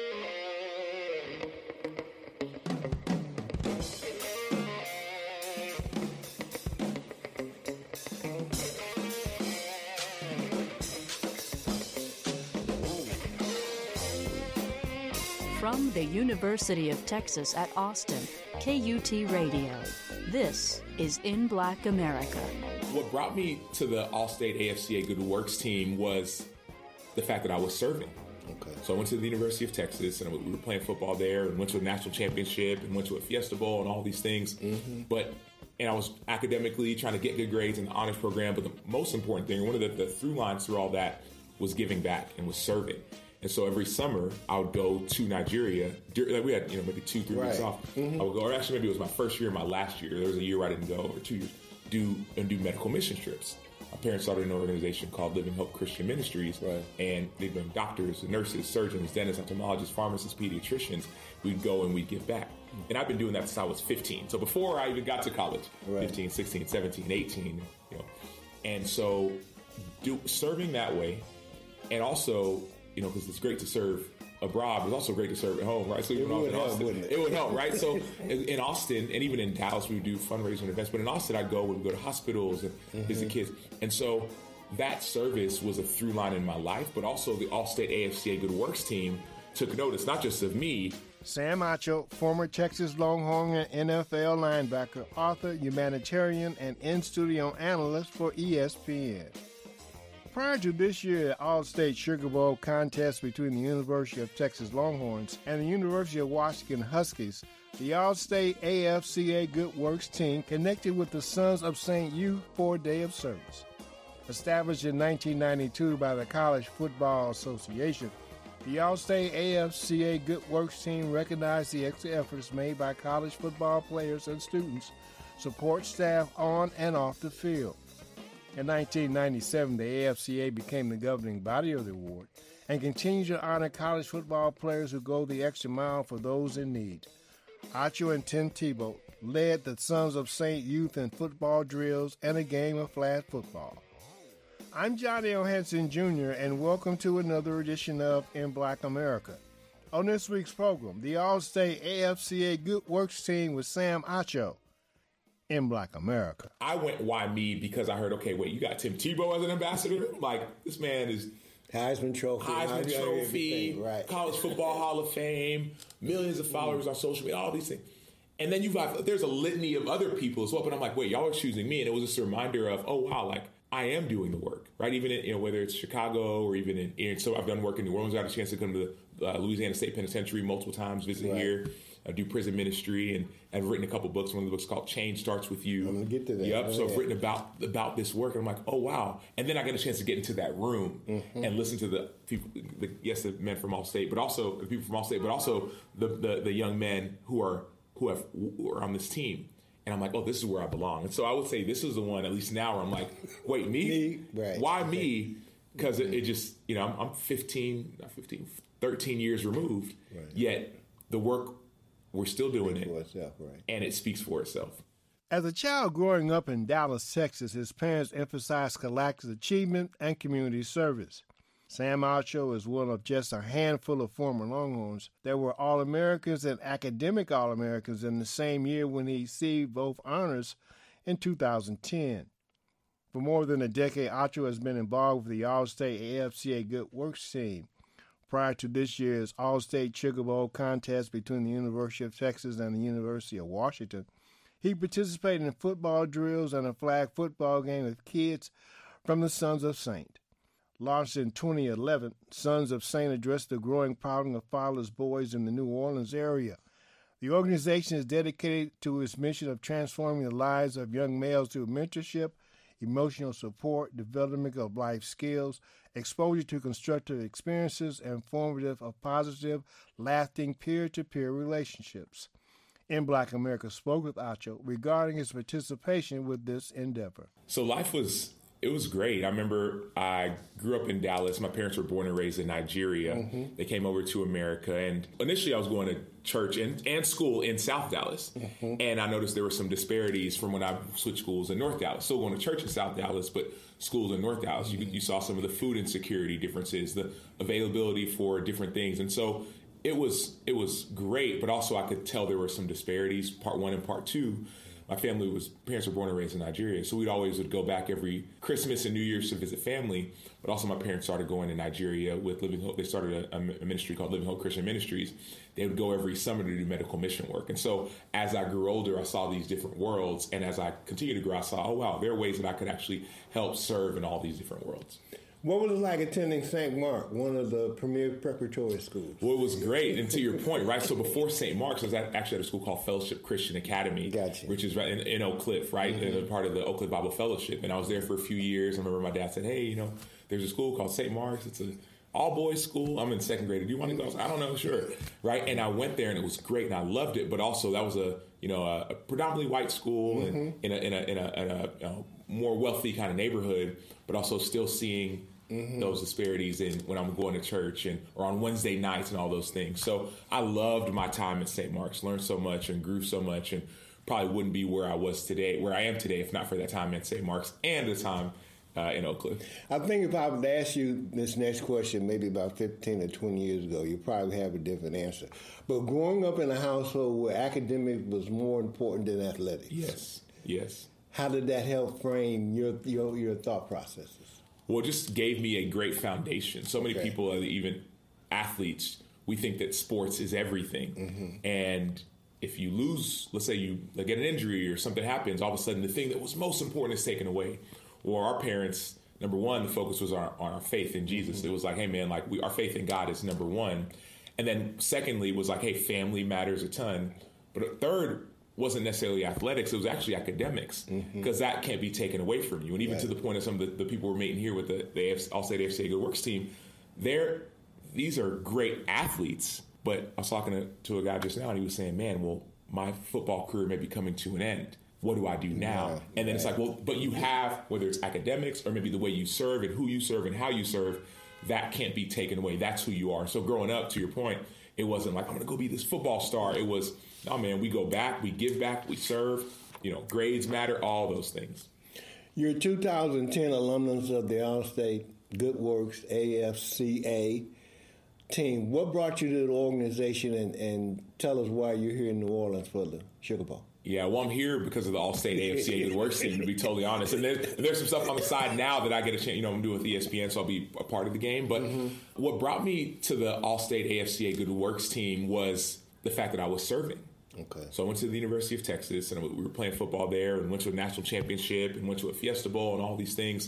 From the University of Texas at Austin, KUT Radio, this is In Black America. What brought me to the All-State AFCA Good Works team was the fact that I was serving. Okay. So I went to the University of Texas, and we were playing football there, and went to a national championship, and went to a Fiesta Bowl, and all these things. Mm-hmm. And I was academically trying to get good grades in the honors program, but the most important thing, one of the through lines through all that, was giving back and was serving. And so every summer, I would go to Nigeria. Like we had, maybe 2-3 weeks off. Mm-hmm. I would go, or actually maybe it was my first year, my last year. There was a year where I didn't go, or 2 years. Do medical mission trips. My parents started an organization called Living Hope Christian Ministries, and they bring doctors, nurses, surgeons, dentists, ophthalmologists, pharmacists, pediatricians. We'd go and we'd give back. And I've been doing that since I was 15. So before I even got to college, 15, 16, 17, 18, And so serving that way, and also, because it's great to serve abroad, but also great to serve at home, right? So it would help, right? So in Austin, and even in Dallas, we would do fundraising events, but in Austin, I'd go to hospitals and visit kids. And so that service was a through line in my life, but also the All-State AFCA Good Works team took notice, not just of me. Sam Acho, former Texas Longhorn and NFL linebacker, author, humanitarian, and in-studio analyst for ESPN. Prior to this year's All-State Sugar Bowl contest between the University of Texas Longhorns and the University of Washington Huskies, the All-State AFCA Good Works team connected with the Sons of St. Youth for a day of service. Established in 1992 by the College Football Association, the All-State AFCA Good Works team recognized the extra efforts made by college football players and students, support staff on and off the field. In 1997, the AFCA became the governing body of the award and continues to honor college football players who go the extra mile for those in need. Acho and Tim Tebow led the Sons of Saint youth in football drills and a game of flag football. I'm Johnny O. Henson Jr., and welcome to another edition of In Black America. On this week's program, the All-State AFCA Good Works team with Sam Acho. In Black America. I went, why me? Because I heard, okay, wait, you got Tim Tebow as an ambassador? Like, this man is Heisman Trophy, right. College Football Hall of Fame, millions of followers on social media, all these things. And then there's a litany of other people as well. But I'm like, wait, y'all are choosing me. And it was just a reminder of, oh, wow, like, I am doing the work, right? Even in, whether it's Chicago or even so I've done work in New Orleans. I had a chance to come to the Louisiana State Penitentiary multiple times, visit here, do prison ministry, and I've written a couple books. One of the books called Change Starts With You. I'm going to get to that. Yep. So I've written about this work, and I'm like, oh, wow. And then I get a chance to get into that room and listen to the people, the men from All-State, but also the people from All-State, but also the young men who are on this team. And I'm like, oh, this is where I belong. And so I would say this is the one, at least now, where I'm like, wait, me? Right. Why me? Because it just, I'm 13 years removed, yet the work, we're still doing it. And it speaks for itself. As a child growing up in Dallas, Texas, his parents emphasized scholastic achievement and community service. Sam Acho is one of just a handful of former Longhorns that were All-Americans and academic All-Americans in the same year when he received both honors in 2010. For more than a decade, Acho has been involved with the All-State AFCA Good Works team. Prior to this year's All-State Sugar Bowl contest between the University of Texas and the University of Washington, he participated in football drills and a flag football game with kids from the Sons of Saint. Launched in 2011, Sons of Saint addressed the growing problem of fatherless boys in the New Orleans area. The organization is dedicated to its mission of transforming the lives of young males through mentorship, emotional support, development of life skills, exposure to constructive experiences, and formative of positive, lasting peer-to-peer relationships. In Black America spoke with Acho regarding his participation with this endeavor. So it was great. I remember I grew up in Dallas. My parents were born and raised in Nigeria. They came over to America. And initially I was going to church and school in South Dallas. And I noticed there were some disparities from when I switched schools in North Dallas. Still going to church in South Dallas, but schools in North Dallas. You saw some of the food insecurity differences, the availability for different things. And so it was great, but also I could tell there were some disparities, part one and part two. My parents were born and raised in Nigeria, so would go back every Christmas and New Year's to visit family. But also my parents started going to Nigeria with Living Hope. They started a ministry called Living Hope Christian Ministries. They would go every summer to do medical mission work. And so as I grew older, I saw these different worlds. And as I continued to grow, I saw, oh, wow, there are ways that I could actually help serve in all these different worlds. What was it like attending St. Mark, one of the premier preparatory schools? Well, it was great. And to your point, right? So before St. Mark's, I was actually at a school called Fellowship Christian Academy, which is right in Oak Cliff, right? And part of the Oak Cliff Bible Fellowship. And I was there for a few years. I remember my dad said, hey, there's a school called St. Mark's. It's an all-boys school. I'm in second grade. Do you want to go? I was like, I don't know. Sure. Right? And I went there, and it was great, and I loved it. But also, that was a predominantly white school and in a more wealthy kind of neighborhood, but also still seeing those disparities in when I'm going to church or on Wednesday nights and all those things. So I loved my time at St. Mark's, learned so much and grew so much, and probably wouldn't be where I am today if not for that time at St. Mark's and the time in Oak Cliff. I think if I would ask you this next question maybe about 15 or 20 years ago, you probably have a different answer. But growing up in a household where academics was more important than athletics. Yes. How did that help frame your thought processes? Well, it just gave me a great foundation. So many people, even athletes, we think that sports is everything. And if you lose, let's say you get an injury or something happens, all of a sudden the thing that was most important is taken away. Or our parents, number one, the focus was on our faith in Jesus. It was like, hey, man, our faith in God is number one. And then secondly, it was like, hey, family matters a ton. But third, wasn't necessarily athletics, it was actually academics, because that can't be taken away from you. And even to the point of some of the people we're meeting here with the All-State AFCA Good Works team, these are great athletes. But I was talking to a guy just now, and he was saying, man, well, my football career may be coming to an end. What do I do now? And then it's like, well, but you have, whether it's academics or maybe the way you serve and who you serve and how you serve, that can't be taken away. That's who you are. So growing up, to your point, it wasn't like, I'm going to go be this football star. It was, no, man, we go back, we give back, we serve, grades matter, all those things. You're a 2010 alumnus of the All-State Good Works AFCA team. What brought you to the organization, and tell us why you're here in New Orleans for the Sugar Bowl? Yeah, well, I'm here because of the All-State AFCA Good Works team, to be totally honest. And there's some stuff on the side now that I get a chance, I'm doing with ESPN, so I'll be a part of the game. But what brought me to the All-State AFCA Good Works team was the fact that I was serving. Okay. So I went to the University of Texas, and we were playing football there, and went to a national championship, and went to a Fiesta Bowl, and all these things.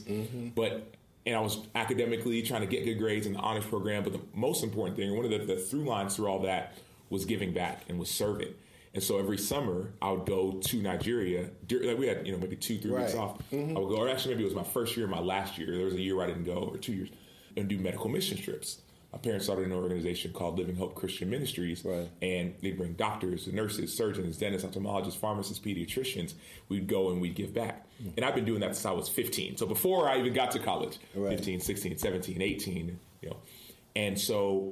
And I was academically trying to get good grades in the honors program. But the most important thing, one of the through lines through all that, was giving back and was serving. And so every summer, I would go to Nigeria. We had, maybe 2-3 weeks off. I would go, or actually maybe it was my first year, my last year. There was a year where I didn't go, or 2 years, and do medical mission trips. My parents started an organization called Living Hope Christian Ministries, and they'd bring doctors, nurses, surgeons, dentists, ophthalmologists, pharmacists, pediatricians. We'd go and we'd give back. And I've been doing that since I was 15. So before I even got to college, 15, 16, 17, 18, And so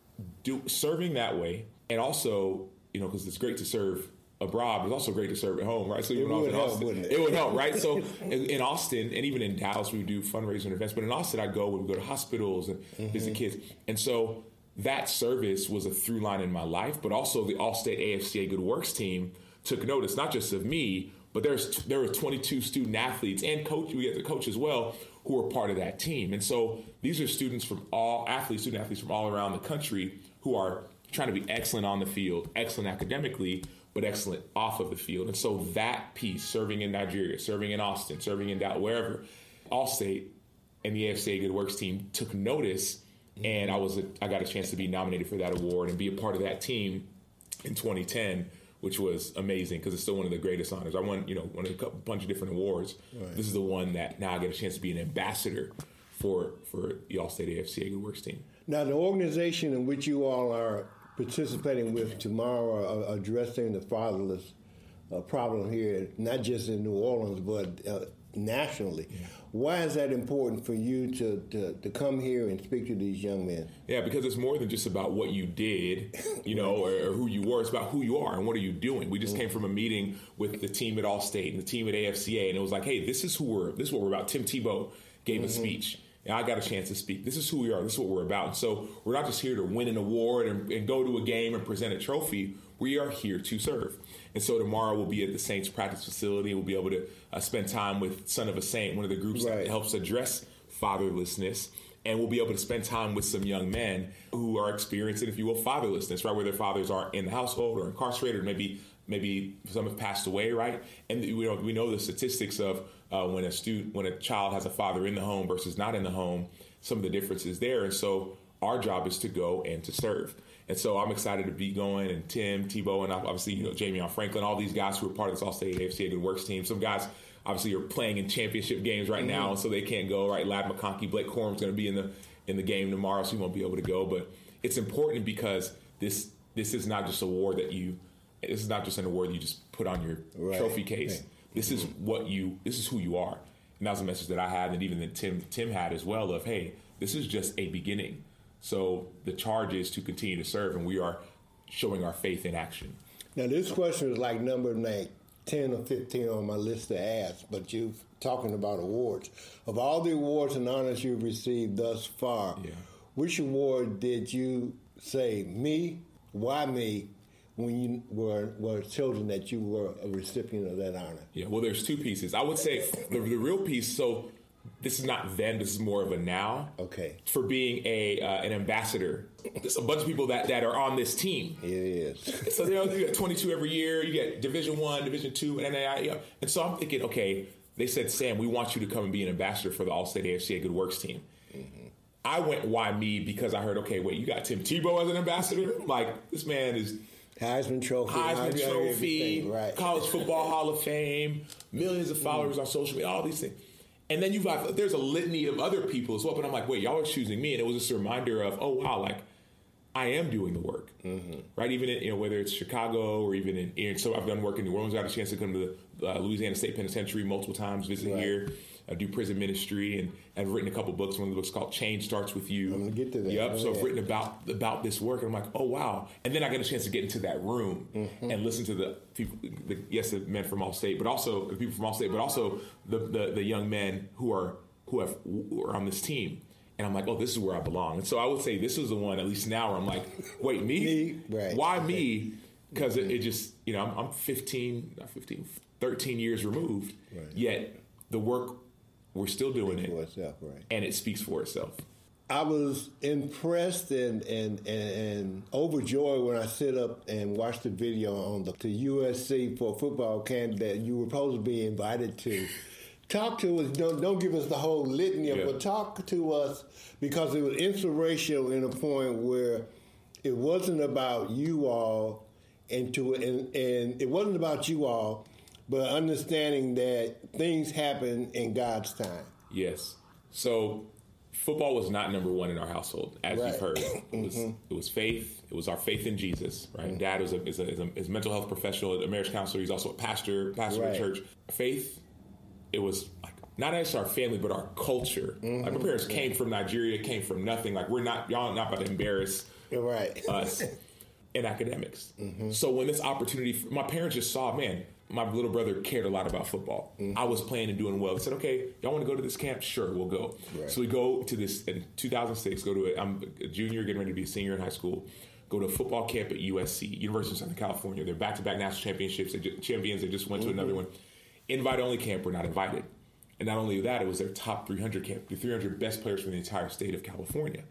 serving that way, and also, because it's great to serve abroad, but it's also great to serve at home, right? So even in Austin, it would help, right? So in Austin, and even in Dallas, we would do fundraising events. But in Austin, I'd go when we go to hospitals and visit kids. And so that service was a through line in my life, but also the All-State AFCA Good Works team took notice, not just of me, but there were 22 student athletes and we get the coach as well, who were part of that team. And so these are student athletes from all around the country who are trying to be excellent on the field, excellent academically, but excellent off of the field. And so that piece, serving in Nigeria, serving in Austin, serving in Dallas, wherever, Allstate and the AFCA Good Works team took notice, and I got a chance to be nominated for that award and be a part of that team in 2010, which was amazing because it's still one of the greatest honors. I won, won a bunch of different awards. Right. This is the one that now I get a chance to be an ambassador for the Allstate AFCA Good Works team. Now, the organization in which you all are participating with tomorrow addressing the fatherless problem here, not just in New Orleans, but nationally. Yeah. Why is that important for you to come here and speak to these young men? Yeah, because it's more than just about what you did, or who you were. It's about who you are and what are you doing. We just came from a meeting with the team at Allstate and the team at AFCA, and it was like, hey, this is what we're about. Tim Tebow gave a speech. And I got a chance to speak. This is who we are. This is what we're about. And so we're not just here to win an award and go to a game and present a trophy. We are here to serve. And so tomorrow we'll be at the Saints practice facility. We'll be able to spend time with Son of a Saint, one of the groups that helps address fatherlessness. And we'll be able to spend time with some young men who are experiencing, if you will, fatherlessness, right, where their fathers are in the household or incarcerated, or maybe some have passed away, right? And we know the statistics of when a child has a father in the home versus not in the home, some of the differences there. And so our job is to go and to serve. And so I'm excited to be going, and Tim, Tebow, and obviously, Jamion Franklin, all these guys who are part of this All-State AFCA Good Works team. Some guys obviously are playing in championship games right now, so they can't go, right? Ladd McConkey, Blake Corum's going to be in the game tomorrow, so he won't be able to go. But it's important because this is not just this is not just an award you just put on your trophy case. Right. This is who you are. And that was a message that I had, and even that Tim had as well, of, hey, this is just a beginning. So the charge is to continue to serve, and we are showing our faith in action. Now, this question is like number 10 or 15 on my list to ask, but you're talking about awards. Of all the awards and honors you've received thus far, which award did you say, me, why me, when you were chosen that you were a recipient of that honor? Yeah, well, there's two pieces. I would say the real piece, so this is not then, this is more of a now. Okay. For being an ambassador. There's a bunch of people that are on this team. It is. So you get 22 every year. You get Division I, Division II, and NAI. And so I'm thinking, okay, they said, Sam, we want you to come and be an ambassador for the All-State AFCA Good Works team. Mm-hmm. I went, why me? Because I heard, okay, wait, you got Tim Tebow as an ambassador? Like, this man is Heisman Trophy, right. College Football Hall of Fame, millions of followers on social media, all these things. And then there's a litany of other people as well. But I'm like, wait, y'all are choosing me. And it was just a reminder of, oh, wow, like, I am doing the work, right? Even in, whether it's Chicago or even so I've done work in New Orleans. I got a chance to come to the Louisiana State Penitentiary multiple times, visit here, do prison ministry, and I've written a couple books. One of the books called Change Starts With You. I'm going to get to that. Yep. So I've written about this work, and I'm like, oh, wow. And then I get a chance to get into that room and listen to the people, the men from Allstate, but also the people from Allstate, but also the young men who are on this team. And I'm like, oh, this is where I belong. And so I would say this is the one, at least now, where I'm like, wait, me? Right. Why me? Because it just, I'm 13 years removed, yet the work, we're still doing it. For itself, right. And it speaks for itself. I was impressed and overjoyed when I sit up and watch the video on the USC for football camp that you were supposed to be invited to. Talk to us. Don't give us the whole litany, but talk to us, because it was inspirational in a point where it wasn't about you all, and it wasn't about you all, but understanding that things happen in God's time. Yes. So football was not number one in our household, as you've heard. It was faith. It was our faith in Jesus. Right. Dad is a mental health professional, a marriage counselor. He's also a pastor of a church. Faith. It was like not just our family, but our culture. Like my parents came from Nigeria, came from nothing. Like y'all not about to embarrass us in academics. So when this opportunity, my parents just saw, man, my little brother cared a lot about football. I was playing and doing well. They said, okay, y'all want to go to this camp? Sure, we'll go. Right. So we go to this in 2006. I'm a junior, getting ready to be a senior in high school. Go to a football camp at USC, University of Southern California. They're back-to-back national championships. Champions. They just went to another one. Invite-only camp, we're not invited. And not only that, it was their top 300 camp, the 300 best players from the entire state of California.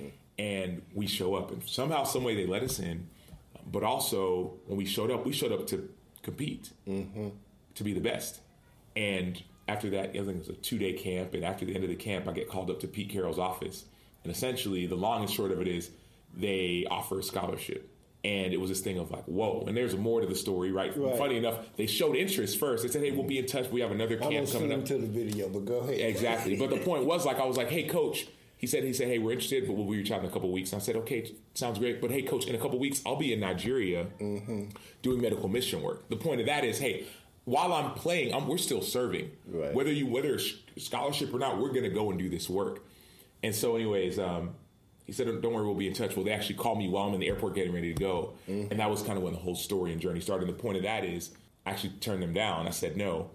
And we show up, and somehow, some way they let us in. But also, when we showed up to compete, to be the best. And after that, I think it was a 2-day camp, and after the end of the camp, I get called up to Pete Carroll's office. And essentially, the long and short of it is they offer a scholarship. And it was this thing of like, whoa. And there's more to the story, right? Funny enough, they showed interest first. They said, hey, we'll be in touch. We have another camp coming up. To the video, but go ahead. Exactly. But the point was, like, I was like, hey, coach. He said, hey, we're interested, but we'll be reaching out in a couple of weeks. And I said, okay, sounds great. But hey, coach, in a couple of weeks, I'll be in Nigeria doing medical mission work. The point of that is, hey, while I'm playing, we're still serving. Right. Whether it's scholarship or not, we're going to go and do this work. And so anyways, he said, don't worry, we'll be in touch. Well, they actually called me while I'm in the airport getting ready to go. And that was kind of when the whole story and journey started. And the point of that is I actually turned them down. I said no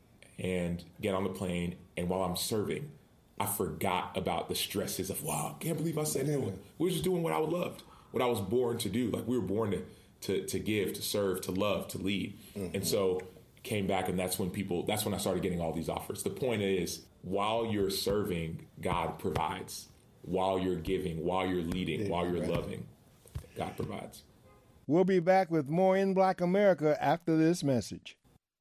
and get on the plane. And while I'm serving, I forgot about the stresses of, wow, I can't believe I said no. We were just doing what I loved, what I was born to do. Like we were born to give, to serve, to love, to lead. And so came back, and that's when I started getting all these offers. The point is, while you're serving, God provides. While you're giving, while you're leading, while you're loving, God provides. We'll be back with more In Black America after this message.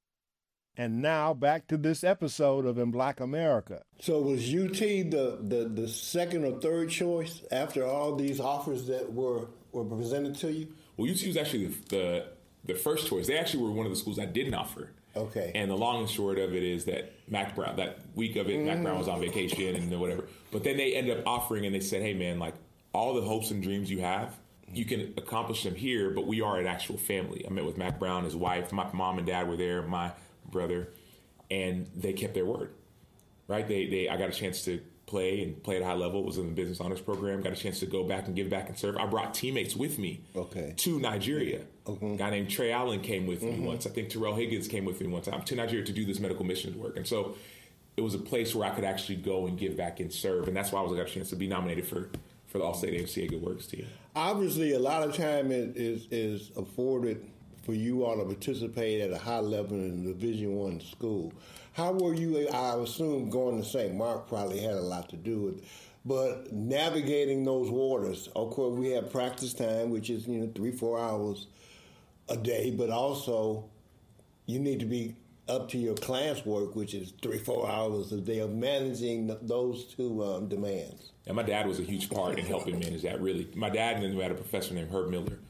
And now back to this episode of In Black America. So was UT the second or third choice after all these offers that were presented to you? Well, UT was actually the first choice. They actually were one of the schools I didn't offer. Okay. And the long and short of it is that Mac Brown, that week of it, Mac Brown was on vacation and whatever. But then they ended up offering, and they said, hey, man, like all the hopes and dreams you have, you can accomplish them here, but we are an actual family. I met with Mac Brown, his wife, my mom and dad were there, my brother, and they kept their word, right? I got a chance to play at a high level, was in the business honors program, got a chance to go back and give back and serve. I brought teammates with me to Nigeria. A guy named Trey Allen came with me once. I think Terrell Higgins came with me one time to Nigeria to do this medical missions work. And so it was a place where I could actually go and give back and serve. And that's why I got a chance to be nominated for the Allstate AFCA Good Works team. Obviously, a lot of time is afforded for you all to participate at a high level in the Division I school. How were you, I assume going to St. Mark probably had a lot to do with it, but navigating those waters. Of course, we have practice time, which is 3-4 hours a day, but also you need to be up to your classwork, which is 3-4 hours a day, of managing those two demands. And my dad was a huge part in helping manage that, really. My dad, and then we had a professor named Herb Miller,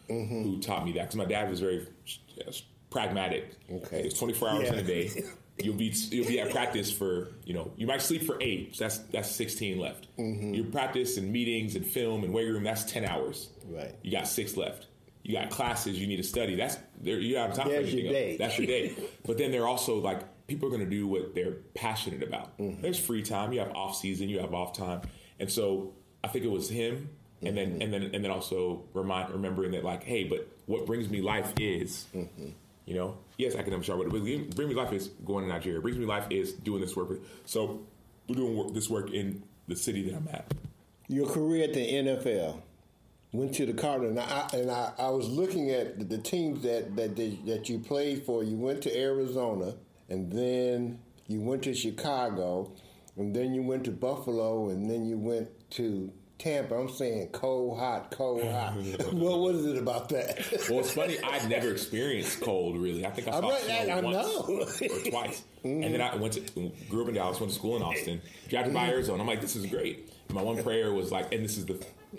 who taught me that, because my dad was very pragmatic. Okay. It's 24 hours in a day. You'll be at practice for, you might sleep for 8, so that's 16 left. Your practice and meetings and film and weight room, that's 10 hours. Right. You got 6 left. You got classes you need to study. You don't have time for anything your day. else. That's your day. But then they're also like, people are going to do what they're passionate about. There's free time. You have off season. You have off time. And so I think it was him. And then also remembering that, like, hey, but what brings me life is, yes, academic sharp, but what brings me life is going to Nigeria. What brings me life is doing this work. So we're doing this work in the city that I'm at. Your career at the NFL went to the Cardinals, and I was looking at the teams that you played for. You went to Arizona, and then you went to Chicago, and then you went to Buffalo, and then you went to Tampa. I'm saying cold, hot. What was it about that? Well, it's funny. I'd never experienced cold, really. I think I saw snow once or twice. And then I grew up in Dallas, went to school in Austin, drafted by Arizona. I'm like, this is great. And my one prayer was like, and this is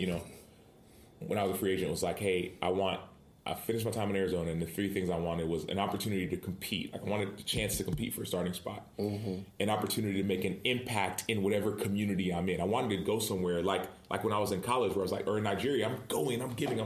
when I was a free agent, it was like, hey, I finished my time in Arizona, and the 3 things I wanted was an opportunity to compete. Like, I wanted the chance to compete for a starting spot, an opportunity to make an impact in whatever community I'm in. I wanted to go somewhere like when I was in college, where I was like, or in Nigeria, I'm making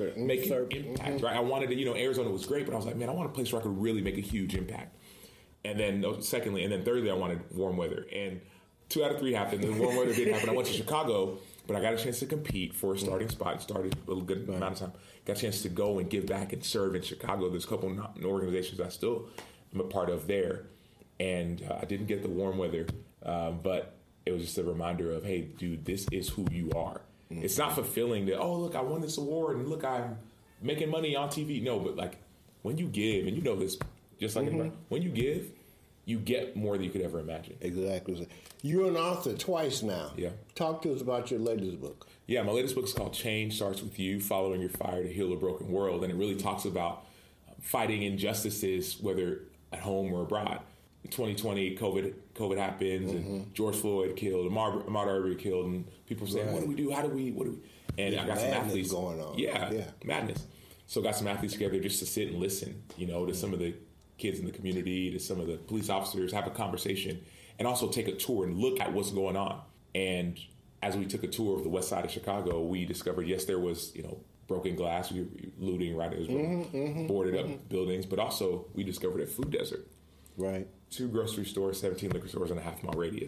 impact. Right? I wanted to, Arizona was great, but I was like, man, I want a place where I could really make a huge impact. And then thirdly, I wanted warm weather. And 2 out of 3 happened. The warm weather didn't happen. I went to Chicago, but I got a chance to compete for a starting spot. Started a good amount of time. Got a chance to go and give back and serve in Chicago. There's a couple of organizations I still am a part of there. And I didn't get the warm weather, but it was just a reminder of, hey, dude, this is who you are. It's not fulfilling that, oh, look, I won this award, and look, I'm making money on TV. No, but like, when you give, and you know this, just like when you give, you get more than you could ever imagine. Exactly. You're an author twice now. Yeah. Talk to us about your latest book. Yeah, my latest book is called Change Starts With You, Following Your Fire to Heal a Broken World. And it really talks about fighting injustices, whether at home or abroad. In 2020, COVID happens, and George Floyd killed, Ahmaud Arbery killed, and people saying, what do we do? What do we? And I got some athletes going on. Yeah, madness. So got some athletes together just to sit and listen, to some of the kids in the community, to some of the police officers, have a conversation, and also take a tour and look at what's going on. And as we took a tour of the west side of Chicago, we discovered, yes, there was, broken glass, looting, right? It was boarded up buildings, but also we discovered a food desert. Right. 2 grocery stores, 17 liquor stores in a half-mile radius.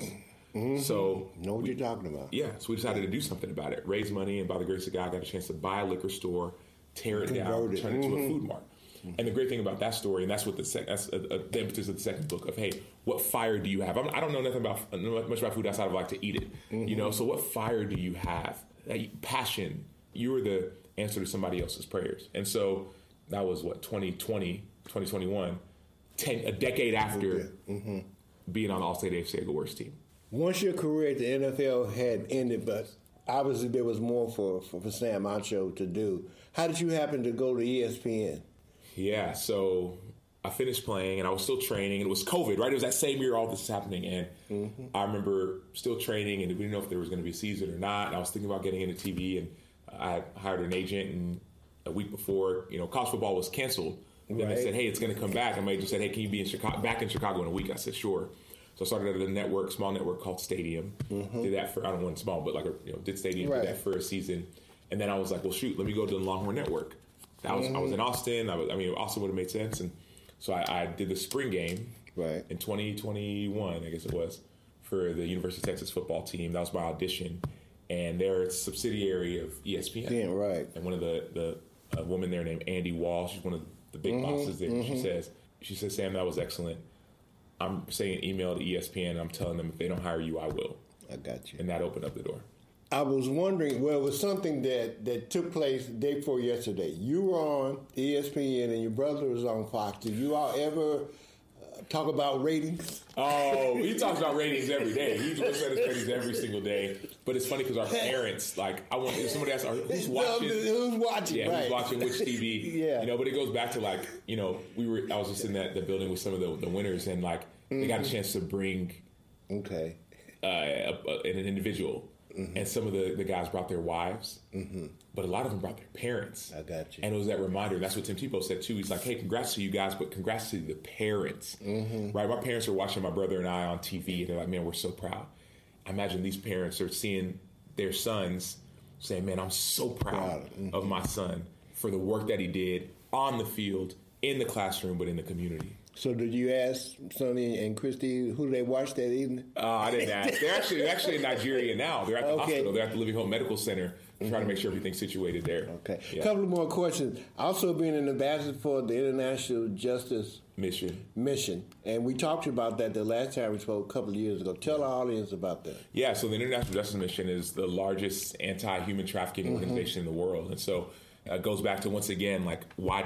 So know what you're talking about. Yeah, so we decided to do something about it, raise money, and by the grace of God, got a chance to buy a liquor store, tear it down, turn it into a food mart. And the great thing about that story, and that's what the impetus of the second book, of, hey, what fire do you have? I don't know much about food outside of like to eat it, so what fire do you have? Passion. You were the answer to somebody else's prayers. And so that was 2020, 2021, a decade after being on the All-State AFC Good Works team. Once your career at the NFL had ended, but obviously there was more for Sam Acho to do, how did you happen to go to ESPN? Yeah, so I finished playing, and I was still training, and it was COVID, right? It was that same year all this was happening, and I remember still training, and we didn't know if there was going to be a season or not, and I was thinking about getting into TV, and I hired an agent, and a week before, college football was canceled. Then they said, hey, it's going to come back. And my agent said, hey, can you be back in Chicago in a week? I said, sure. So I started at a small network called Stadium. Did that for, I don't want small, but did Stadium, did that for a season. And then I was like, well, shoot, let me go to the Longhorn Network. I was in Austin. Austin would have made sense. And so I did the spring game in 2021, I guess it was, for the University of Texas football team. That was my audition. And they're a subsidiary of ESPN. Yeah, right. And one of the woman there named Andy Wall, she's one of the big bosses there. She says, Sam, that was excellent. I'm sending an email to ESPN, and I'm telling them if they don't hire you, I will. I got you. And that opened up the door. I was wondering, it was something that took place the day before yesterday. You were on ESPN, and your brother was on Fox. Did you all ever talk about ratings? Oh, he talks about ratings every day. He looks at his ratings every single day. But it's funny because our parents, if somebody asks, who's watching? Who's watching? Yeah, who's watching which TV? Yeah. But it goes back to I was just in the building with some of the winners, and they got a chance to bring an individual and some of the guys brought their wives, but a lot of them brought their parents. I got you. And it was that reminder. That's what Tim Tebow said too. He's like, hey, congrats to you guys, but congrats to the parents. Right? My parents are watching my brother and I on TV, and they're like, man, we're so proud. I imagine these parents are seeing their sons saying, man, I'm so proud of my son for the work that he did on the field, in the classroom, but in the community. So did you ask Sonny and Christy who they watched that evening? I didn't ask. They're actually in Nigeria now. They're at the hospital. They're at the Living Hope Medical Center trying to make sure everything's situated there. Okay. Yeah. A couple of more questions. Also being an ambassador for the International Justice Mission. And we talked about that the last time we spoke a couple of years ago. Tell our audience about that. Yeah, so the International Justice Mission is the largest anti-human trafficking organization in the world. And so it goes back to, once again, like,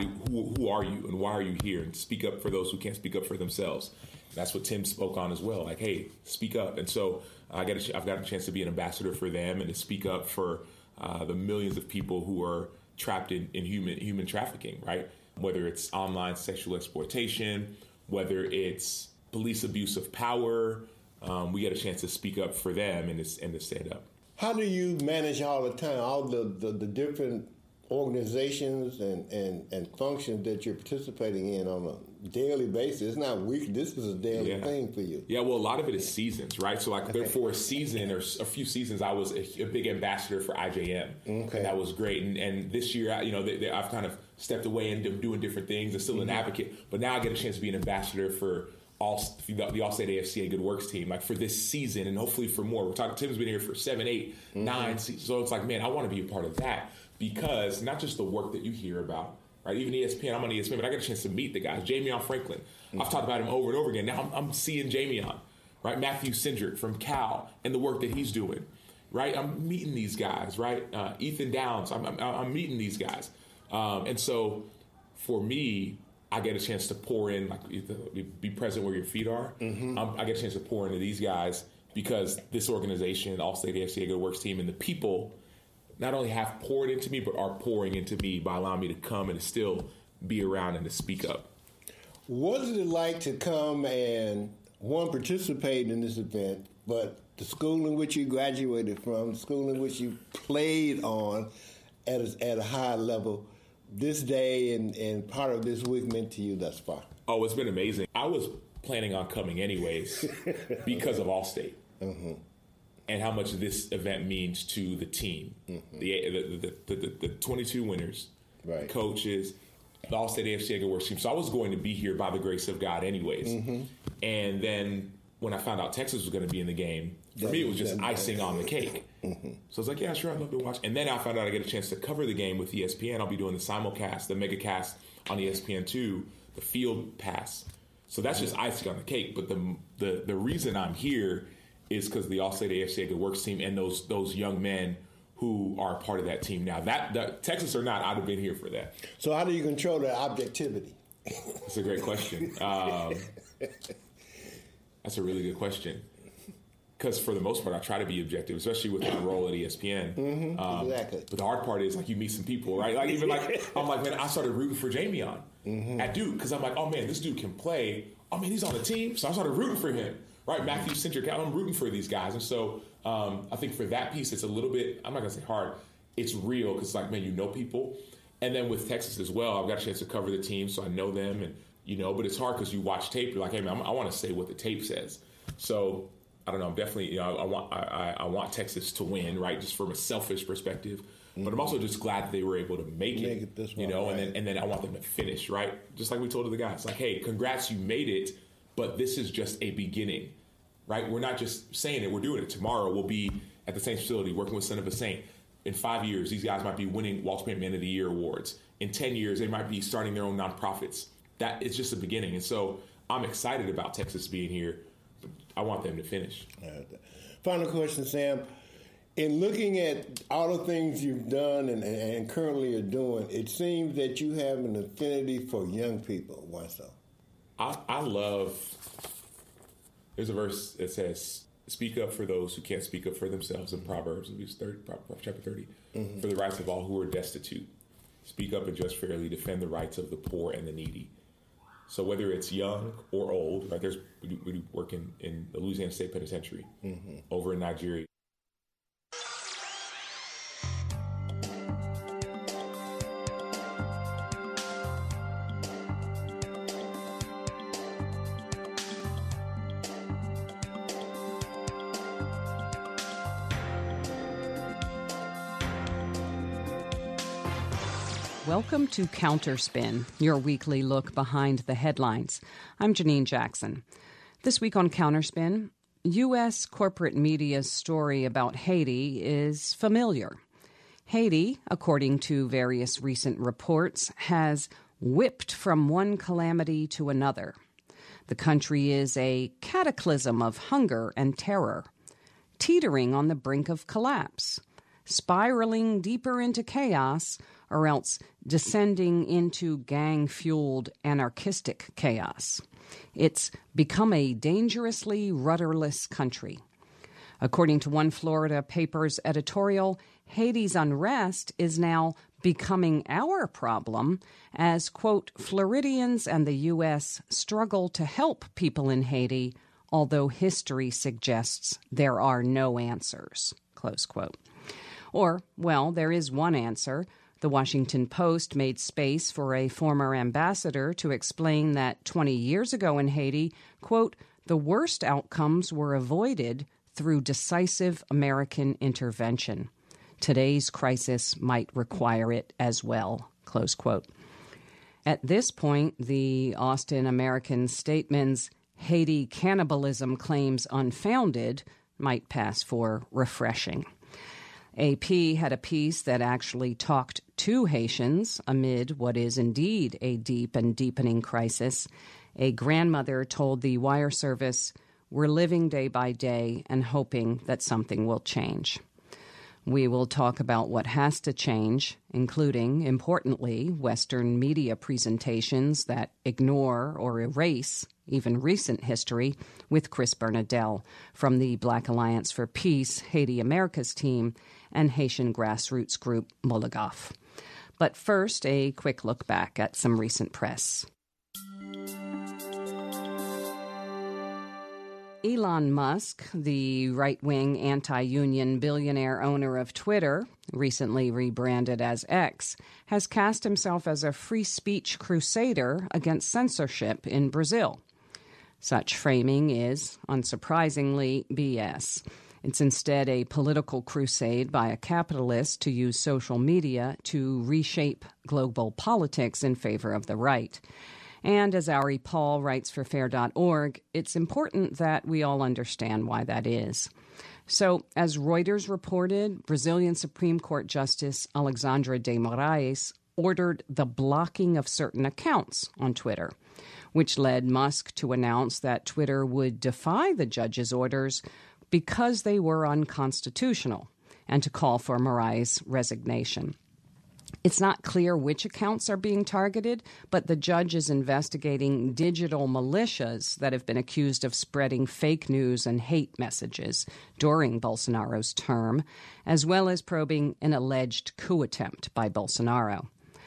who are you and why are you here? And speak up for those who can't speak up for themselves. And that's what Tim spoke on as well. Like, hey, speak up. And so I've got a chance to be an ambassador for them and to speak up for the millions of people who are trapped in human trafficking, right? Whether it's online sexual exploitation, whether it's police abuse of power, we get a chance to speak up for them and to stand up. How do you manage all the time, all the different organizations and functions that you're participating in on a daily basis? It's not weekly. This is a daily thing for you. Yeah, well, a lot of it is seasons, right? So, like, for a season or a few seasons, I was a big ambassador for IJM. And that was great. And this year, I've kind of stepped away and doing different things. I'm still an advocate. But now I get a chance to be an ambassador for the All-State AFCA Good Works team, like, for this season and hopefully for more. We're talking, Tim's been here for 7, 8, 9 seasons. So it's like, man, I want to be a part of that. Because not just the work that you hear about, right? Even ESPN, I'm on ESPN, but I get a chance to meet the guys. Jamion Franklin, I've talked about him over and over again. Now I'm seeing Jamion, right? Matthew Sindrick from Cal and the work that he's doing, right? I'm meeting these guys, right? Ethan Downs, I'm meeting these guys. And so for me, I get a chance to pour in, like, be present where your feet are. I get a chance to pour into these guys because this organization, All-State AFCA Good Works team, and the people not only have poured into me, but are pouring into me by allowing me to come and to still be around and to speak up. What is it like to come and, participate in this event, but the school in which you graduated from, the school in which you played on at a high level, this day and part of this week meant to you thus far? Oh, it's been amazing. I was planning on coming anyways because of All-State. And how much this event means to the team, the 22 winners, coaches, the All-State AFCA Good Works team. So I was going to be here by the grace of God anyways. And then when I found out Texas was going to be in the game, for me it was just icing on the cake. So I was like, yeah, sure, I'd love to watch. And then I found out I get a chance to cover the game with ESPN. I'll be doing the simulcast, the megacast on ESPN2, the field pass. So that's just icing on the cake. But the reason I'm here is because the All-State AFCA Good Works team and those young men who are part of that team now. That Texas or not, I'd have been here for that. So how do you control that objectivity? That's a great question. That's a really good question. Because for the most part, I try to be objective, especially with my role at ESPN. Exactly. But the hard part is, like, you meet some people, right? Like, even I'm like, man, I started rooting for Jamion at Duke because I'm like, oh man, this dude can play. Oh man, he's on the team. So I started rooting for him. Right, Matthew Sindrick, I'm rooting for these guys. And so I think for that piece, it's a little bit, I'm not going to say hard, it's real because, like, man, you know people. And then with Texas as well, I've got a chance to cover the team, so I know them. And, but it's hard because you watch tape, you're like, hey, man, I want to say what the tape says. So, I don't know, I'm definitely, I want Texas to win, right, just from a selfish perspective. But I'm also just glad that they were able to make it this one, right. and then I want them to finish, right? Just like we told the guys, like, hey, congrats, you made it. But this is just a beginning, right? We're not just saying it, we're doing it. Tomorrow we'll be at the same facility working with Son of a Saint. In 5 years, these guys might be winning Walter Payton Man of the Year awards. In 10 years, they might be starting their own nonprofits. That is just a beginning. And so I'm excited about Texas being here. But I want them to finish. Final question, Sam. In looking at all the things you've done and currently are doing, it seems that you have an affinity for young people. Why so? I love, there's a verse that says, speak up for those who can't speak up for themselves in Proverbs, chapter 30, for the rights of all who are destitute. Speak up and judge fairly, defend the rights of the poor and the needy. So whether it's young or old, right? We work in the Louisiana State Penitentiary over in Nigeria. Welcome to Counterspin, your weekly look behind the headlines. I'm Janine Jackson. This week on Counterspin, U.S. corporate media's story about Haiti is familiar. Haiti, according to various recent reports, has whipped from one calamity to another. The country is a cataclysm of hunger and terror, teetering on the brink of collapse, spiraling deeper into chaos, or else descending into gang-fueled anarchistic chaos. It's become a dangerously rudderless country. According to one Florida paper's editorial, Haiti's unrest is now becoming our problem as, quote, Floridians and the U.S. struggle to help people in Haiti, although history suggests there are no answers, close quote. Or, well, there is one answer. The Washington Post made space for a former ambassador to explain that 20 years ago in Haiti, quote, the worst outcomes were avoided through decisive American intervention. Today's crisis might require it as well, close quote. At this point, the Austin American-Statesman's Haiti cannibalism claims unfounded might pass for refreshing. AP had a piece that actually talked to Haitians amid what is indeed a deep and deepening crisis. A grandmother told the wire service, "We're living day by day and hoping that something will change." We will talk about what has to change, including, importantly, Western media presentations that ignore or erase even recent history, with Chris Bernadelle from the Black Alliance for Peace, Haiti America's team, and Haitian grassroots group Molagaf. But first, a quick look back at some recent press. Elon Musk, the right-wing anti-union billionaire owner of Twitter, recently rebranded as X, has cast himself as a free speech crusader against censorship in Brazil. Such framing is, unsurprisingly, BS. It's instead a political crusade by a capitalist to use social media to reshape global politics in favor of the right. And as Ari Paul writes for Fair.org, it's important that we all understand why that is. So, as Reuters reported, Brazilian Supreme Court Justice Alexandre de Moraes ordered the blocking of certain accounts on Twitter, which led Musk to announce that Twitter would defy the judge's orders because they were unconstitutional, and to call for Moraes' resignation. It's not clear which accounts are being targeted, but the judge is investigating digital militias that have been accused of spreading fake news and hate messages during Bolsonaro's term, as well as probing an alleged coup attempt by Bolsonaro.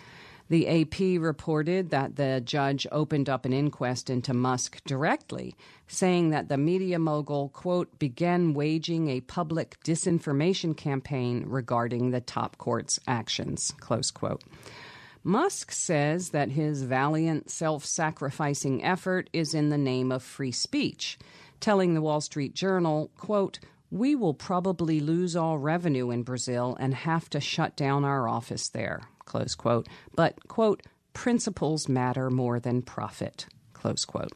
The AP reported that the judge opened up an inquest into Musk directly, saying that the media mogul, quote, began waging a public disinformation campaign regarding the top court's actions, close quote. Musk says that his valiant, self-sacrificing effort is in the name of free speech, telling the Wall Street Journal, quote, we will probably lose all revenue in Brazil and have to shut down our office there, close quote. But, quote, principles matter more than profit, close quote.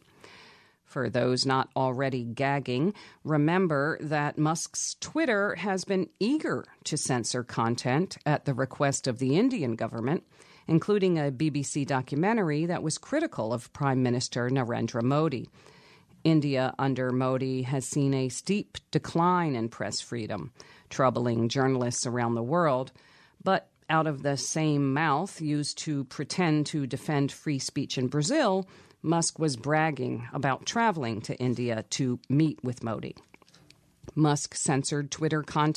For those not already gagging, remember that Musk's Twitter has been eager to censor content at the request of the Indian government, including a BBC documentary that was critical of Prime Minister Narendra Modi. India under Modi has seen a steep decline in press freedom, troubling journalists around the world. But out of the same mouth used to pretend to defend free speech in Brazil, Musk was bragging about traveling to India to meet with Modi. Musk censored Twitter content